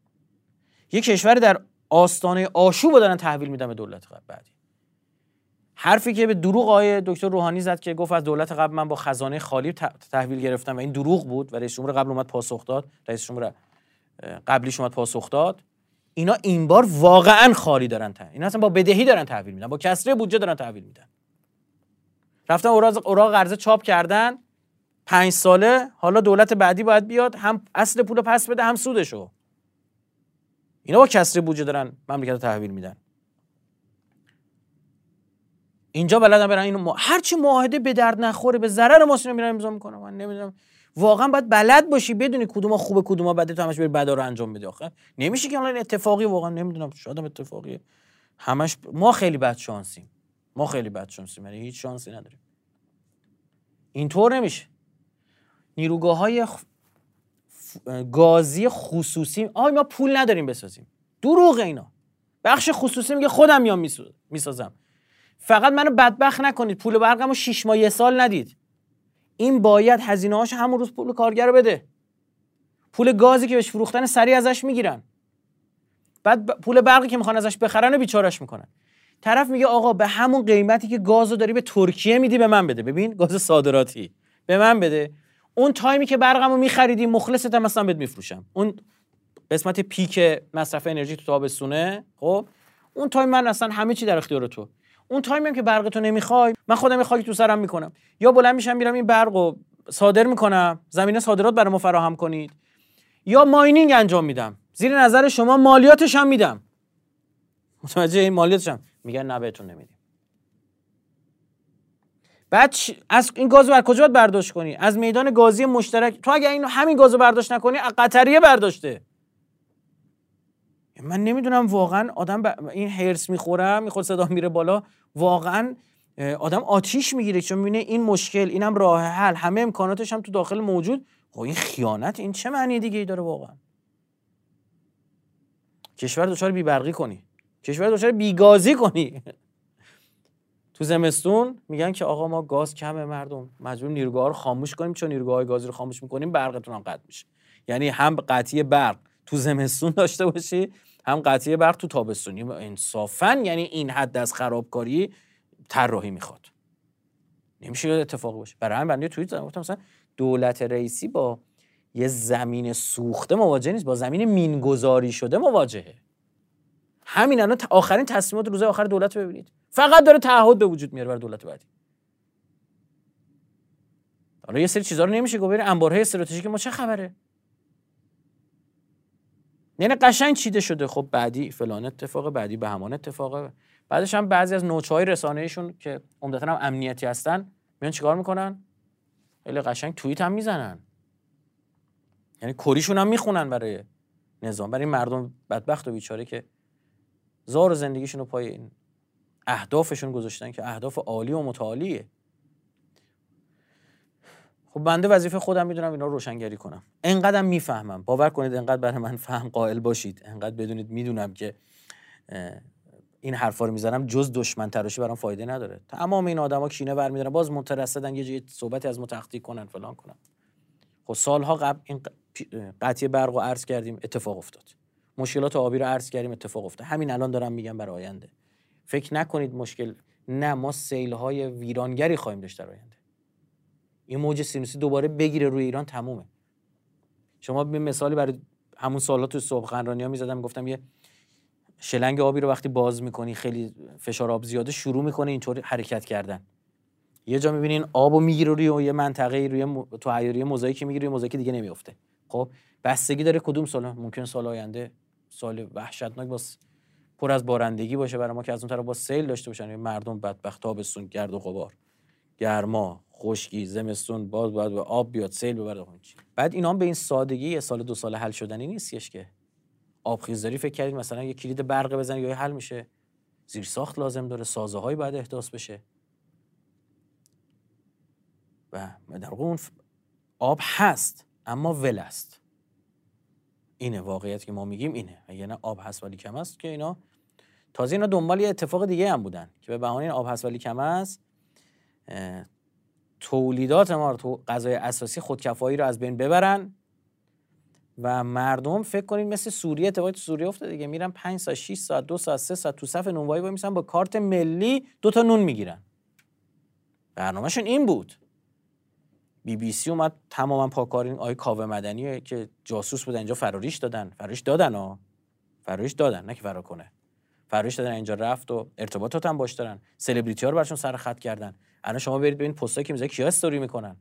یک کشور در آستانه آشوب دارن تحویل میدن به دولت بعدی. حرفی که به دروغ آقای دکتر روحانی زد که گفت از دولت قبل من با خزانه خالی تحویل گرفتم و این دروغ بود و رئیس جمهور قبل اومد پاسخ داد، رئیس جمهور قبلیش اومد پاسخ داد، اینا این بار واقعا خالی دارن اینا اصلا با بدهی دارن تحویل میدن، با کسری بودجه دارن تحویل میدن. رفتن اوراق قرضه چاپ کردن 5 ساله، حالا دولت بعدی باید بیاد هم اصل پولو پس بده هم سودشو. اینا با کسری بودجه دارن مملکت رو تحویل میدن. اینجا بلدن برن اینو هرچی معاهده به درد نخوره به ضرر مسلمان میرن امضا میکنن. من نمیدونم واقعا باید بلد باشی بدونی کدوما خوبه کدوما بده تو همش بری بدا رو انجام بدی. آخه نمیشه که الان اتفاقی، واقعا نمیدونم شاید اتفاقیه همش. ما خیلی بد شانسیم، یعنی هیچ شانسی نداریم. اینطور نمیشه. نیروگاه‌های گازی خصوصی ما پول نداریم بسازیم. دروغه اینا. بخش خصوصی میگه خودم میام میسازم. فقط منو بدبخت نکنید، پول برقمو 6 ماه 1 سال ندید. این باید هزینه‌هاش همون روز پول کارگر رو بده. پول گازی که بهش فروختن سریع ازش میگیرن. بعد پول برقی که میخوان ازش بخرن و بیچارهش میکنن. طرف میگه آقا به همون قیمتی که گازو داری به ترکیه میدی به من بده. ببین گاز صادراتی به من بده. اون تایمی که برقمو میخریدی مخلصت هم مثلا بهت میفروشم. اون قسمت پیک مصرف انرژی تو تابستونه، خب اون تایم من اصلا همه چی در اختیار تو. اون تایمی هم که برق تو نمیخوای من خودم خاک تو سرم میکنم، یا بلند میشم میرم این برقو صادر میکنم، زمینه صادرات برام فراهم کنید، یا ماینینگ انجام میدم، زیر نظر شما مالیاتش هم میدم. متوجه این مالیاتش هم میگن نه بهتون نمیدیم. بعد از این گازو از کجا برداشت کنی؟ از میدان گازی مشترک. تو اگه همین گازو برداشت نکنی قطریه برداشته. من نمیدونم واقعا آدم این هرس میخوره، میخواد صدا میره بالا، واقعا آدم آتیش میگیره چون میبینه این مشکل، اینم راه حل، همه امکاناتش هم تو داخل موجود. خب این خیانت، این چه معنی دیگه ای داره واقعا؟ کشور دچار بی‌برقی کنی، کشور دچار بیگازی کنی. تو زمستون میگن که آقا ما گاز کمه، مردم مجبور نیروگاه‌ها رو خاموش کنیم، چون نیروگاه‌های گازی رو خاموش میکنیم برقتون هم قطع میشه. یعنی هم قطعی برق تو زمستون داشته باشی، هم قطعی برق تو تابستونی. انصافاً یعنی این حد از خرابکاری طراحی میخواد. نمیشه اتفاقی باشه. برای همین بنده توییت زدم گفتم مثلا دولت رئیسی با یه زمین سوخته مواجه نیست، با زمین مینگذاری شده مواجهه. همین الان آخرین تصمیمات روز آخر دولت رو ببینید، فقط داره تعهد به وجود میاره برای دولت بعدی. حالا یه سری چیزا رو نمیشه گفت. انبارهای استراتژیک ما چه خبره؟ یعنی قشنگ چیده شده. خب بعدی فلان اتفاقه، بعدی به همان اتفاقه. بعدش هم بعضی از نوچه‌های رسانه‌ایشون که عمدتاً هم امنیتی هستن میان چیکار میکنن؟ خیلی قشنگ توییت هم میزنن. یعنی کریشون هم میخونن برای نظام، برای مردم بدبخت و بیچاره که زار زندگیشون رو پای این اهدافشون گذاشتن که اهداف عالی و متعالیه. خب بنده وظیفه خودم میدونم اینا رو روشنگری کنم. انقدرم میفهمم، باور کنید انقدر برای من فهم قائل باشید، انقدر بدونید میدونم که این حرفا رو میزنم جز دشمن تراشی برام فایده نداره. تمام این آدما کینه برمی‌دارن، باز مترصدن یه جای صحبتی از ما تحقیق کنن فلان کنن. خب سالها قبل این قطعی برق رو عرض کردیم، اتفاق افتاد. مشکلات آبی رو عرض کردیم، اتفاق افتاد. همین الان دارم میگم برای آینده. فکر نکنید مشکل، نه، ما سیل‌های ویرانگری خواهیم داشت در آینده. این موج سینوسی دوباره بگیره روی ایران تمومه. شما به مثالی برای همون سالات تو صبح‌قنرانی‌ها می‌زدم، گفتم یه شلنگ آبی رو وقتی باز می‌کنی خیلی فشار آب زیاده شروع می‌کنه اینطوری حرکت کردن. یه جا می‌بینین آبو میگیره روی یه منطقه‌ای، روی تو حیاریه موزاییک میگیره، روی موزاییک دیگه نمی‌افته. خب بستگی داره کدوم سال، ممکن سال آینده سال وحشتناک باز پر از بارندگی باشه برای ما که از اون طرف با سیل داشته باشن، مردم بدبخت تابستون گرد و غبار، گرما، خشکی، زمستون باز باید به آب بیاد سیل ببره. بعد اینا هم به این سادگی یه سال 2 سال حل شدنی نیستش که آبخیزداری فکر کردید مثلا یه کلید برق بزنید یا حل میشه. زیر ساخت لازم داره، سازه‌هایی باید احداث بشه و در واقع اون آب هست اما ول است. اینه واقعیت که ما میگیم، اینه. یعنی آب هست ولی کم است که اینا تازه اینا دنبال یه اتفاق دیگه هم بودن که به بهانه این آب هست ولی کم است تولیدات ما رو تو غذای اساسی خودکفایی رو از بین ببرن و مردم فکر کنید مثل سوریه، اتفاقی تو سوریه افتاده دیگه، میرن 5 ساعت 6 ساعت 2 ساعت 3 ساعت تو صف نونوایی وای میسن با کارت ملی 2 تا نون میگیرن. برنامه‌شون این بود. BBC اومد تماما پاکاری آقای کاوه مدنی که جاسوس بود اینجا فراریش دادن نه که فرار کنه، فراریش دادن اینجا رفت و ارتباطات هم باش دارن، سلبریتی‌ها رو براشون سر خط کردن. الان شما برید ببین پستایی که میذاره کیا استوری میکنن،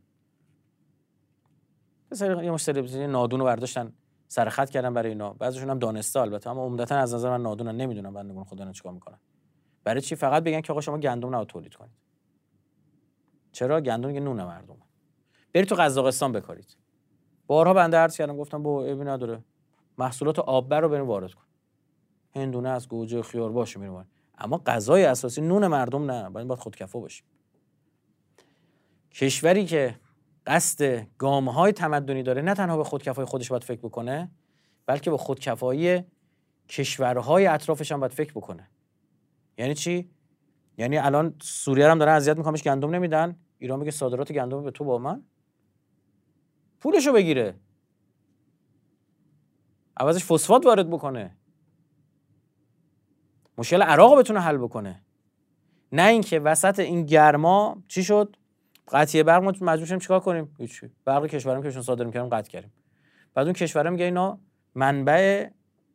مثلا یه مش سلبریتی نادون رو برداشتن سر خط کردن برای اینا، بعضیشون هم دانسته البته، اما عمدتا از نظر من نادونن، نمیدونم بندگان خدا اینا چیکار میکنن. برای چی؟ فقط بگن که آقا شما گندم نباید تولید کنید. چرا؟ گندم که نون مردمه. برید تو قزاقستان بکارید. بارها بنده عرض کردم، گفتم با ابی نداره، محصولات آببر رو بریم وارد کن، هندونه از گوجه خیار باشه میریم، اما غذای اساسی نون مردم نه. باید خودکفا باشیم. کشوری که قصد گام‌های تمدنی داره نه تنها به خودکفایی خودش باید فکر بکنه، بلکه به خودکفایی کشورهای اطرافش هم باید فکر بکنه. یعنی چی؟ یعنی الان سوریه هم دارن اذیت میکنن، بهش گندم نمیدن، ایران میگه صادرات گندم به تو با من، پولشو بگیره، عوضش فسفات وارد بکنه، مشکل عراق رو بتونه حل بکنه. نه اینکه وسط این گرما چی شد؟ قطعی برق، ما مجبور شدیم چیکار کنیم؟ هیچ. برق کشورم که بهشون صادر می‌کردیم قطع کردیم. بعد اون کشورا میگه اینا منبع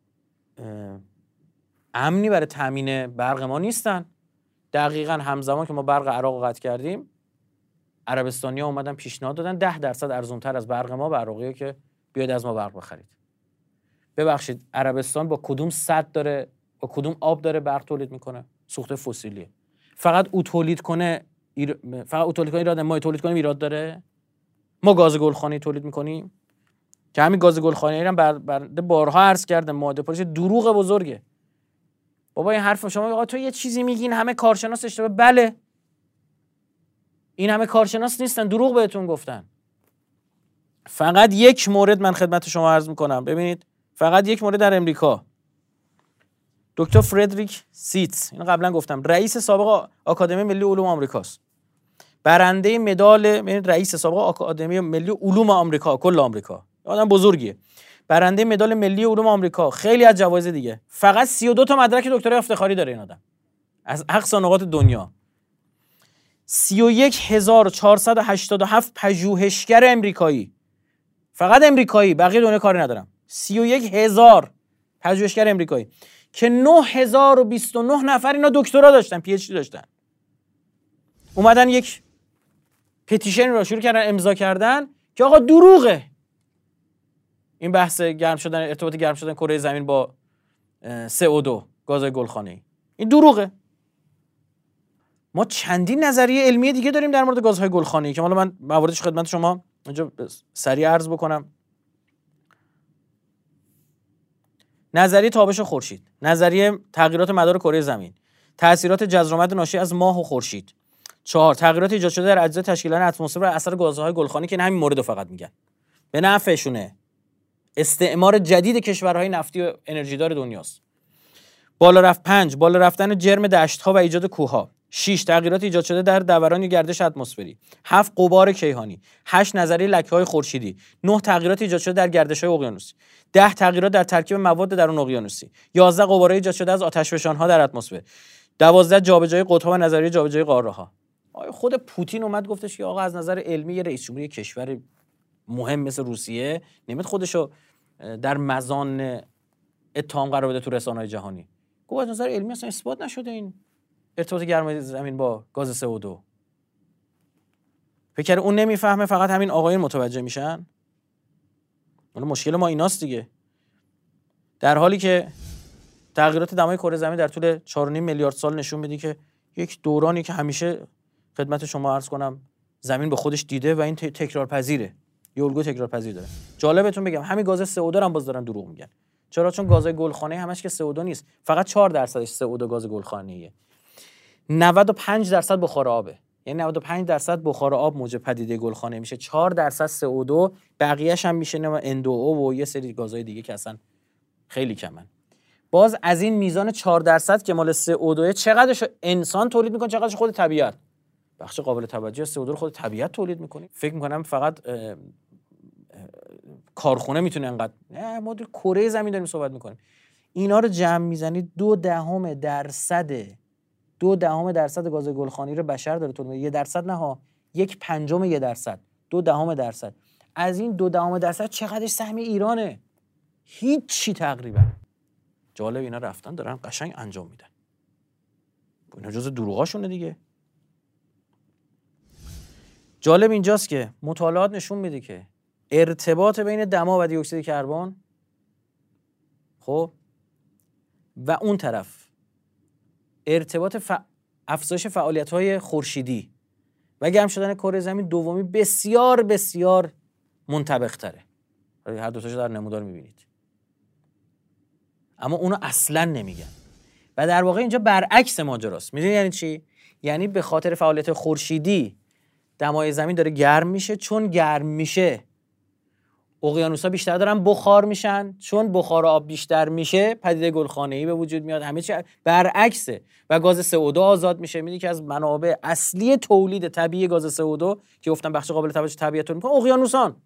امنی برای تامین برق ما نیستن. دقیقاً همزمان که ما برق عراق رو قطع کردیم، عربستانی‌ها اومدن پیشنهاد دادن 10% ارزان‌تر از برق ما به عراقی‌ها که بیاید از ما برق بخرید. ببخشید عربستان با کدوم سد داره، با کدوم آب داره برق تولید میکنه؟ سوخت فسیلیه. فقط او تولید کنه ایراد، ما تولید کنیم ایراد داره؟ ما گاز گلخانی تولید میکنیم که همین گاز گلخانی هم بارها عرض کردم ماده پالیش دروغ بزرگه. بابا این حرف شما آقا تو یه چیزی میگین همه کارشناس اشتباه، بله این همه کارشناس نیستن، دروغ بهتون گفتن. فقط یک مورد من خدمت شما عرض میکنم، ببینید فقط یک مورد در امریکا، دکتر فردریک سیتس، اینو قبلا گفتم، رئیس سابق آکادمی ملی علوم آمریکاست، برنده مدال، رئیس سابق آکادمی ملی علوم آمریکا، کل آمریکا، آدم بزرگیه، برنده مدال ملی علوم آمریکا، خیلی از جوایز دیگه، فقط 32 تا مدرک دکترای افتخاری داره این آدم از اقصا نقاط دنیا. 31487 پژوهشگر امریکایی، فقط امریکایی، بقیه دنیا کاری ندارم، 31000 پژوهشگر امریکایی که 9029 نفر اینا دکترا داشتن، پی اچ دی داشتن، اومدن یک پتیشن رو شروع کردن امضا کردن که آقا دروغه این بحث گرم شدن، ارتباط گرم شدن کره زمین با CO2 گازهای گلخانه‌ای، این دروغه. ما چندین نظریه علمی دیگه داریم در مورد گازهای گلخانه‌ای که حالا من مواردش خدمت شما اینجا سریع عرض بکنم. نظریه تابش خورشید، نظریه تغییرات مدار کره زمین، تأثیرات جزرآمد ناشی از ماه و خورشید. 4 تغییرات ایجاد شده در اجزای تشکیل دهنده اتمسفر بر اثر گازهای گلخانی که این همین مورد رو فقط میگن به نفعشونه، استعمار جدید کشورهای نفتی و انرژیدار دنیاست. بالا 5 بالا رفتن جرم دشت‌ها و ایجاد کوه‌ها. 6 تغییرات ایجاد شده در دوران گردش اتمسفری. 7 غبار کیهانی. 8 نظریه لکه‌های خورشیدی. 9 تغییرات ایجاد شده در گردش‌های اقیانوسی. 10 تغییرات در ترکیب مواد درون اقیانوسی. 11 غبارهای ایجاد شده از آتشفشان‌ها در اتمسفر. 12 جابجایی قطب‌ها و نظریه جابجایی قاره‌ها. خود پوتین اومد گفتش که آقا از نظر علمی رئیس جمهوری کشور مهم مثل روسیه نمیاد خودشو در مزان اتهام قرار بده تو رسانه‌های جهانی. گفت از نظر علمی اصلا اثبات نشده این ارتباط گرمای زمین با گاز CO2. فکر اون نمیفهمه، فقط همین آقایون متوجه میشن. حالا مشکل ما ایناست دیگه. در حالی که تغییرات دمای کره زمین در طول 4.5 میلیارد سال نشون میده که یک دورانی که همیشه خدمت شما عرض کنم زمین به خودش دیده و این تکرار پذیره، یه الگوی تکرار پذیر داره. جالبتون بگم همین گاز CO2 هم باز دارن دروغ میگن. چرا؟ چون گازهای گلخانه‌ای همش که CO2 نیست، فقط 4% CO2 گاز گلخانه‌ایه. 95% بخار آبه، یعنی 95% بخار آب موجب پدیده گلخانه میشه، 4% CO2، بقیه‌اش هم میشه NO2 و یه سری گازهای دیگه که اصلا خیلی کمن. باز از این میزان 4% که مال CO2 چقدرش انسان تولید میکنه، چقدرش خود طبیعت. بخش قابل توجه CO2 رو خود طبیعت تولید میکنه. فکر میکنم فقط کارخونه میتونه انقدر، نه ما در کره زمین داریم صحبت میکنیم. اینا رو جمع میزنید 0.2% گاز گلخانی رو بشر داره تولید میکنه. 1% نه ها، 0.1%، 0.2%. از این 0.2% چقدرش سهم ایرانه؟ هیچی تقریبا. جالب اینا رفتن دارن قشنگ انجام میدن. اینا جزء دروغاشونه دیگه. جالب اینجاست که مطالعات نشون میده که ارتباط بین دما و دی اکسید کربن خب و اون طرف ارتباط افزایش فعالیت‌های خورشیدی و گرم شدن کره زمین دومی بسیار بسیار منطبق تره. هر دو تاشو در نمودار میبینید. اما اونو اصلا نمیگن. و در واقع اینجا برعکس ماجراست. میدونی یعنی چی؟ یعنی به خاطر فعالیت خورشیدی دمای زمین داره گرم میشه، چون گرم میشه اقیانوس‌ها بیشتر دارن بخار میشن، چون بخار آب بیشتر میشه پدیده گلخانه‌ای به وجود میاد. همه چی برعکسه و گاز CO2 آزاد میشه. میدونی که از منابع اصلی تولید طبیعی گاز CO2 که گفتم بخش قابل توجه طبیعت رو میکنه اقیانوسان.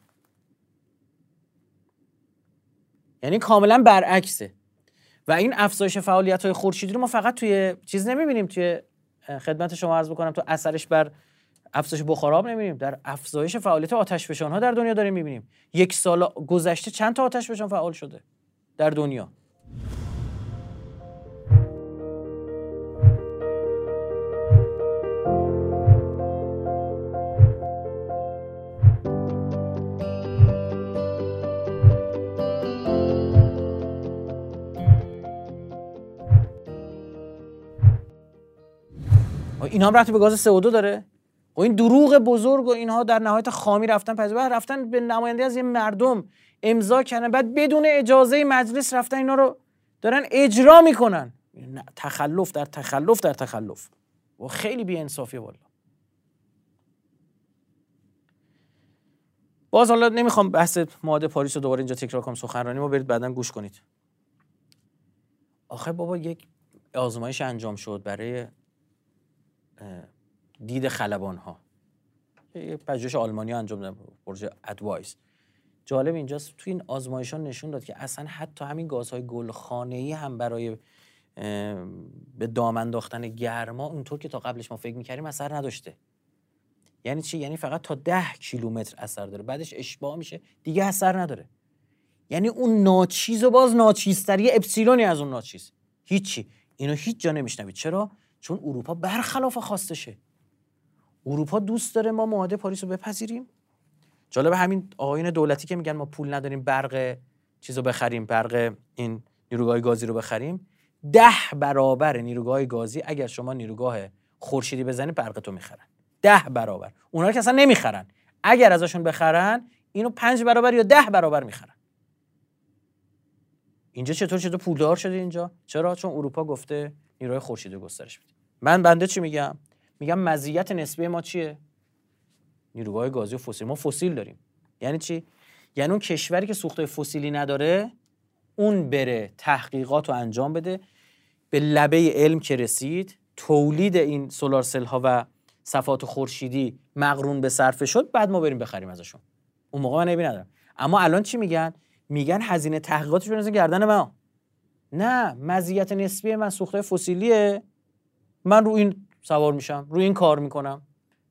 یعنی کاملا برعکسه. و این افزایش فعالیت‌های خورشیدی رو ما فقط توی چیز نمی‌بینیم، توی خدمت شما عرض بکنم تو اثرش بر افزایش بخار آب نمی‌بینیم، در افزایش فعالیت آتشفشان‌ها در دنیا داریم می‌بینیم. یک سال گذشته چند تا آتشفشان فعال شده در دنیا؟ اینا هم رفتی به گاز CO2 داره؟ و این دروغ بزرگ و اینها در نهایت خامی رفتن به نماینده از یه مردم امضا کردن، بعد بدون اجازه مجلس رفتن اینا رو دارن اجرا میکنن. تخلف در تخلف در تخلف و خیلی بی‌انصافیه والله. باز حالا نمیخوام بحث معاهده پاریس رو دوباره اینجا تکرار کنم، سخنرانی ما برید بعداً گوش کنید. آخه بابا یک آزمایش انجام شد برای دید خلبان‌ها، یه پژوهش آلمانی انجام دادن، پروژه ادوایس. جالب اینجاست تو این آزمایش‌ها نشون داد که اصلا حتی همین گازهای گلخانه‌ای هم برای به دام انداختن گرما اونطور که تا قبلش ما فکر می‌کردیم اثر نداشته. یعنی چی؟ یعنی فقط تا 10 کیلومتر اثر داره، بعدش اشباع میشه دیگه اثر نداره. یعنی اون ناچیز و باز ناچیزتری اپسیلونی از اون ناچیز. هیچی. اینو هیچ جا نمیشنوید. چرا؟ چون اروپا برخلاف خواستشه. اروپا دوست داره ما معاهده پاریس رو بپذیریم. جالب همین آقایون دولتی که میگن ما پول نداریم برق چیزو بخریم، برق این نیروگاه گازی رو بخریم، 10 برابر نیروگاه گازی اگر شما نیروگاه خورشیدی بزنید برقتو میخرن. 10 برابر. اونا که اصلا نمیخرن. اگر ازشون بخرن اینو 5 برابر یا 10 برابر میخرن. اینجا چطور پولدار شده اینجا؟ چرا؟ چون اروپا گفته نیروی خورشیدی رو گسترش بدیم. بنده چی میگم؟ میگم مزیت نسبی ما چیه؟ نیروگاه گازی و فسیل. ما فسیل داریم. یعنی چی؟ یعنی اون کشوری که سوخته فسیلی نداره اون بره تحقیقات رو انجام بده، به لبه علم که رسید، تولید این سولار سل ها و صفحات خورشیدی مقرون به صرفه شد، بعد ما بریم بخریم ازشون. اون موقع من ندارم. اما الان چی میگن؟ میگن هزینه تحقیقاتش بنویسن گردن ما. نه، مزیت نسبی من سوخته فسیلیه، من رو این سوار میشم، رو این کار میکنم.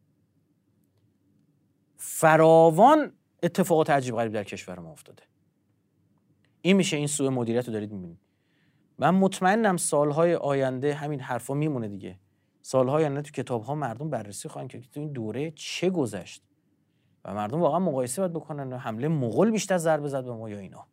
فراوان اتفاقات عجیب غریب در کشور ما افتاده. این میشه این سوء مدیریت رو دارید میبینید. من مطمئنم سالهای آینده همین حرفا میمونه دیگه. سالهای آینده تو کتاب‌ها مردم بررسی خواهند کرد که تو این دوره چه گذشت و مردم واقعا مقایسه باید بکنن. حمله مغول بیشتر ضربه زد به ما یا اینا؟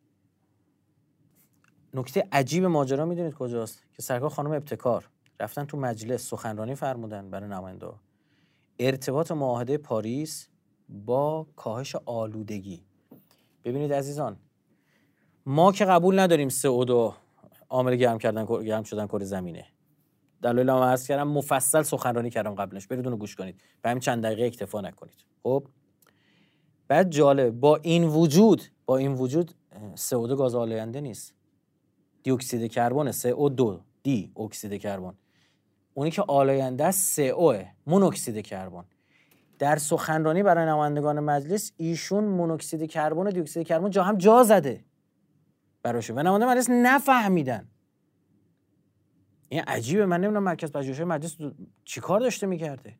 نکته عجیب ماجرا میدونید کجاست؟ که سرکار خانم ابتکار رفتن تو مجلس سخنرانی فرمودن برای نماینده. ارتباط معاهده پاریس با کاهش آلودگی. ببینید عزیزان، ما که قبول نداریم CO2 عامل گرم شدن کره زمینه. دلایل ما عرض کردم، مفصل سخنرانی کردم قبلش، برید اونو گوش کنید. به همین چند دقیقه اکتفا نکنید. خب بعد جالب، با این وجود CO2 گاز آلاینده نیست. دی اکسید کربن، CO2 دی اکسید کربن. اونی که آلاینده است CO مونوکسید کربن. در سخنرانی برای نمایندگان مجلس ایشون مونوکسید کربن و دی اکسید کربن جا زده براشون و نماینده مجلس نفهمیدن. این عجیبه. من نمیدونم مرکز پژوهش‌های مجلس چیکار داشته میکرده.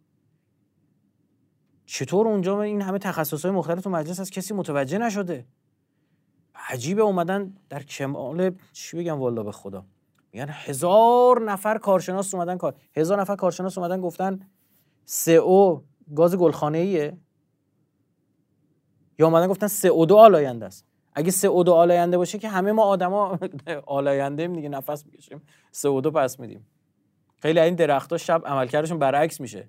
چطور اونجا این همه تخصص‌های مختلف تو مجلس هست کسی متوجه نشده؟ عجیبه. اومدن در کمال چی بگم والله به خدا، میگن 1000 نفر کارشناس اومدن 1000 نفر کارشناس اومدن گفتن CO گاز گلخانه‌ایه یا اومدن گفتن CO2 آلاینده است. اگه CO2 آلاینده باشه که همه ما آدما آلاینده ایم دیگه، نفس میکشیم CO2 پس میدیم. خیلی این درخت‌ها شب عملکردشون برعکس میشه.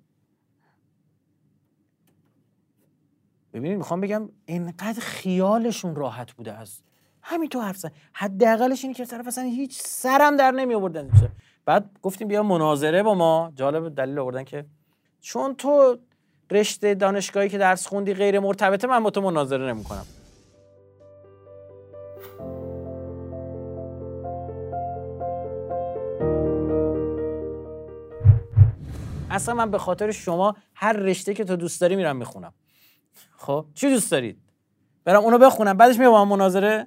ببینید میخوام بگم اینقدر خیالشون راحت بوده از همین تو حرف زدن. حداقلش اینه که طرف اصلا هیچ سرم در نمی آوردن. بعد گفتیم بیا مناظره با ما. جالب دلیل آوردن که چون تو رشته دانشگاهی که درس خوندی غیر مرتبطه، من با تو مناظره نمی‌کنم. اصلا من به خاطر شما هر رشته که تو دوست داری میرم میخونم. خب چی دوست دارید؟ برام اونو بخونم بعدش میام با مناظره.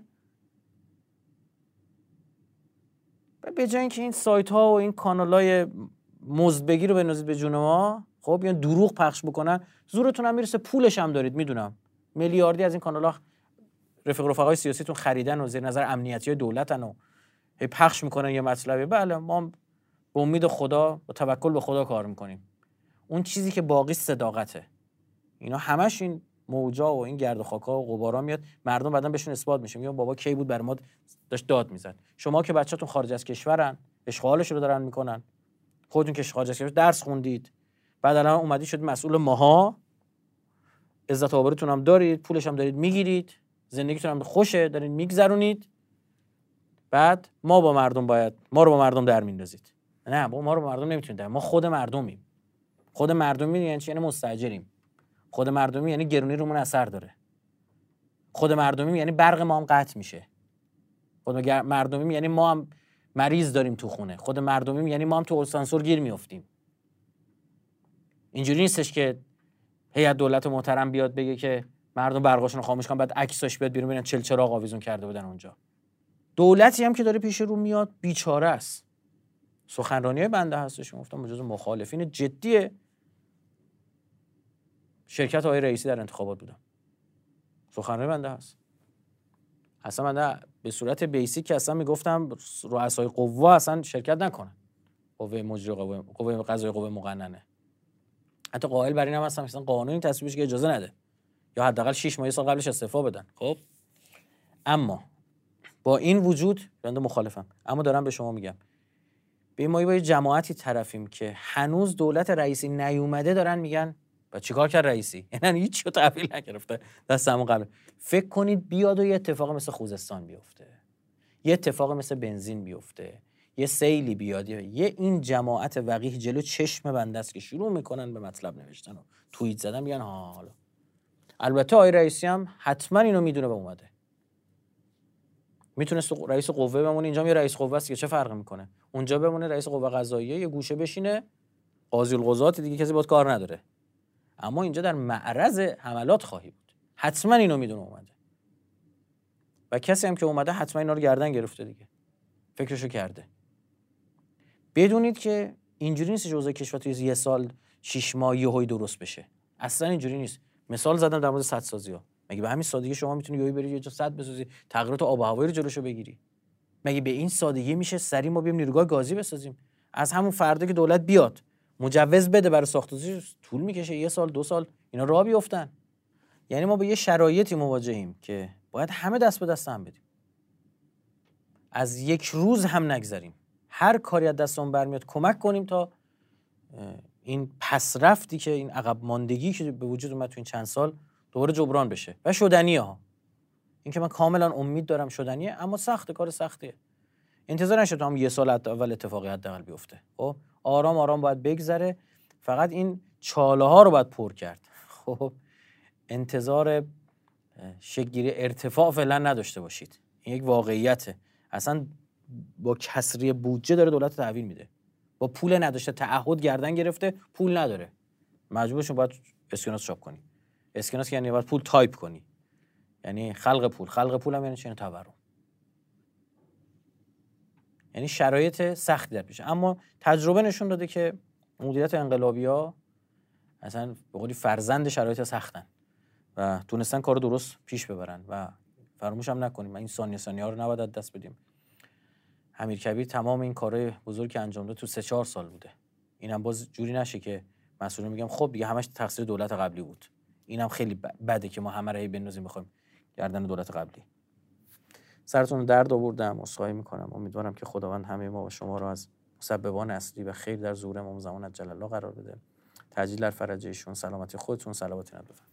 به جای اینکه این سایت ها و این کانال های مزدبگی رو بنوزید به جون ما، خب یا دروغ پخش بکنن، زورتون هم میرسه، پولش هم دارید، میدونم میلیاردی از این کانال ها رفقای سیاسیتون خریدن و زیر نظر امنیتی های دولتن و پخش میکنن یه مطلبی. بله ما به امید خدا و توکل به خدا کار میکنیم. اون چیزی که باقی صداقته. اینا همش این موجا و این گرد و خاکا و غبارا میاد، مردم بعدن بهشون اثبات میشه، میگن بابا کی بود بر ما داشت داد میزد. شما که بچه‌تون خارج از کشورن، اشغالش رو دارن میکنن، خودتون که خارج از کشور درس خوندید، بعد الان اومدید شدید مسئول ماها، عزت و آبروتون هم دارید، پولش هم دارید میگیرید، زندگیتون هم خوشه دارید میگذرونید، بعد ما رو با مردم در میندازید. نه ما رو با مردم نمیتونید در، ما خود مردمیم. خود مردمی یعنی چی؟ یعنی مستاجریم. خود مردمی یعنی گرونی رومون اثر داره. خود مردمی یعنی برق ما هم قطع میشه. خود مردمی یعنی ما هم مریض داریم تو خونه. خود مردمی یعنی ما هم تو آسانسور گیر میافتیم. اینجوری نیستش که هیئت دولت محترم بیاد بگه که مردم برقاشون رو خاموش کنن، بعد عکساش بیاد بیرون ببینن چراغ آویزون کرده بودن اونجا. دولتی هم که داره پیش رو میاد بیچاره است. سخنرانی‌های بنده هستش، گفتم جزو مخالفین جدی شرکت آقای رئیسی در انتخابات بودم. سخنرانی بنده هست. اصلا بنده به صورت بیسیک که اصلا میگفتم رؤسای قوا اصلا شرکت نکنن. قوه مجری، قوه قضاییه، قوه مقننه. حتی قائل بر این هم هستم اصلا قانونی تصویبش که اجازه نده. یا حداقل 6 ماه سال قبلش استعفا بدن. خب اما با این وجود بنده مخالفم. اما دارم به شما میگم به ما با جماعتی طرفیم که هنوز دولت رئیسی نیومده دارن میگن و چیکار کرد رئیسی؟ یعنی هیچ چیزو تحویل نگرفته دست همون قبل. فکر کنید بیاد و یه اتفاق مثل خوزستان بیفته، یه اتفاق مثل بنزین بیفته، یه سیلی بیاد، یه این جماعت وقیح جلو چشم بنده است که شروع میکنن به مطلب نوشتن و توییت زدن، میگن ها حالا. البته آقای رئیسی هم حتما اینو میدونه و اومده. میتونست رئیس قوه بمونه، اینجا یه رئیس قوه است که چه فرقی میکنه؟ اونجا بمونه رئیس قوه قضاییه، یه گوشه بشینه، قاضی القضات دیگه کسی باهات کار نداره. اما اینجا در معرض حملات خواهی بود. حتما اینو میدونه اومده. و کسی هم که اومده حتما اینا رو گردن گرفته دیگه. فکرشو کرده. بدونید که اینجوری نیست جزء کشور توی یه سال 6 ماه یهویی درست بشه. اصلا اینجوری نیست. مثال زدم در مورد سدسازی‌ها. مگه به همین سادگی شما میتونی یهویی بری یه جا سد بسازی، تغییرات آب و هوایی رو جلوشو بگیری؟ مگه به این سادگی میشه سری ما بیام نیروگاه گازی بسازیم؟ از همون فردا که دولت بیاد مجوز بده برای ساخت‌وسازی طول میکشه، 1 سال 2 سال اینا راه بیفتن. یعنی ما با یه شرایطی مواجهیم که باید همه دست به دست هم بدیم. از یک روز هم نگذریم. هر کاری از دستمون برمیاد کمک کنیم تا این پسرفتی که این عقب ماندگی که به وجود اومد تو این چند سال دوباره جبران بشه. و شدنیه ها. این که من کاملا امید دارم شدنیه، اما سخته، کار سختیه. انتظار نشه تا هم 1 سال اول اتفاقی حداقل بیفته. خب آرام آرام باید بگذره. فقط این چاله ها رو باید پر کرد. خب انتظار شکل‌گیری ارتفاع فعلا نداشته باشید. این یک واقعیته. اصلا با کسری بودجه داره دولت تحویل میده. با پول نداشته، تعهد گردن گرفته، پول نداره. مجبور شدی باید اسکناس چاپ کنی. اسکناس یعنی باید پول تایپ کنی، یعنی خلق پول هم یعنی چنین تورم، یعنی شرایط سختی در پیشه. اما تجربه نشون داده که مدیریت انقلابی‌ها اصلا به قولی فرزند شرایط سختن و تونستن کارو درست پیش ببرن و فراموش هم نکنیم این ثانیه ها رو نباید از دست بدیم. امیرکبیر تمام این کارهای بزرگی که انجام داد تو 3-4 سال بوده. اینم باز جوری نشه که مسئولین میگم خب دیگه همش تقصیر دولت قبلی بود. اینم خیلی بده که ما همه رو بندازیم بخوایم گردن دولت قبلی. سرتون رو درد آوردم، عذرخواهی میکنم. امیدوارم که خداوند همه ما و شما رو از مسببان اصلی و خیر در ظهور امام زمان عجل الله قرار بده. تعجیل در فرج ایشون، سلامتی خودتون، صلوات نبی.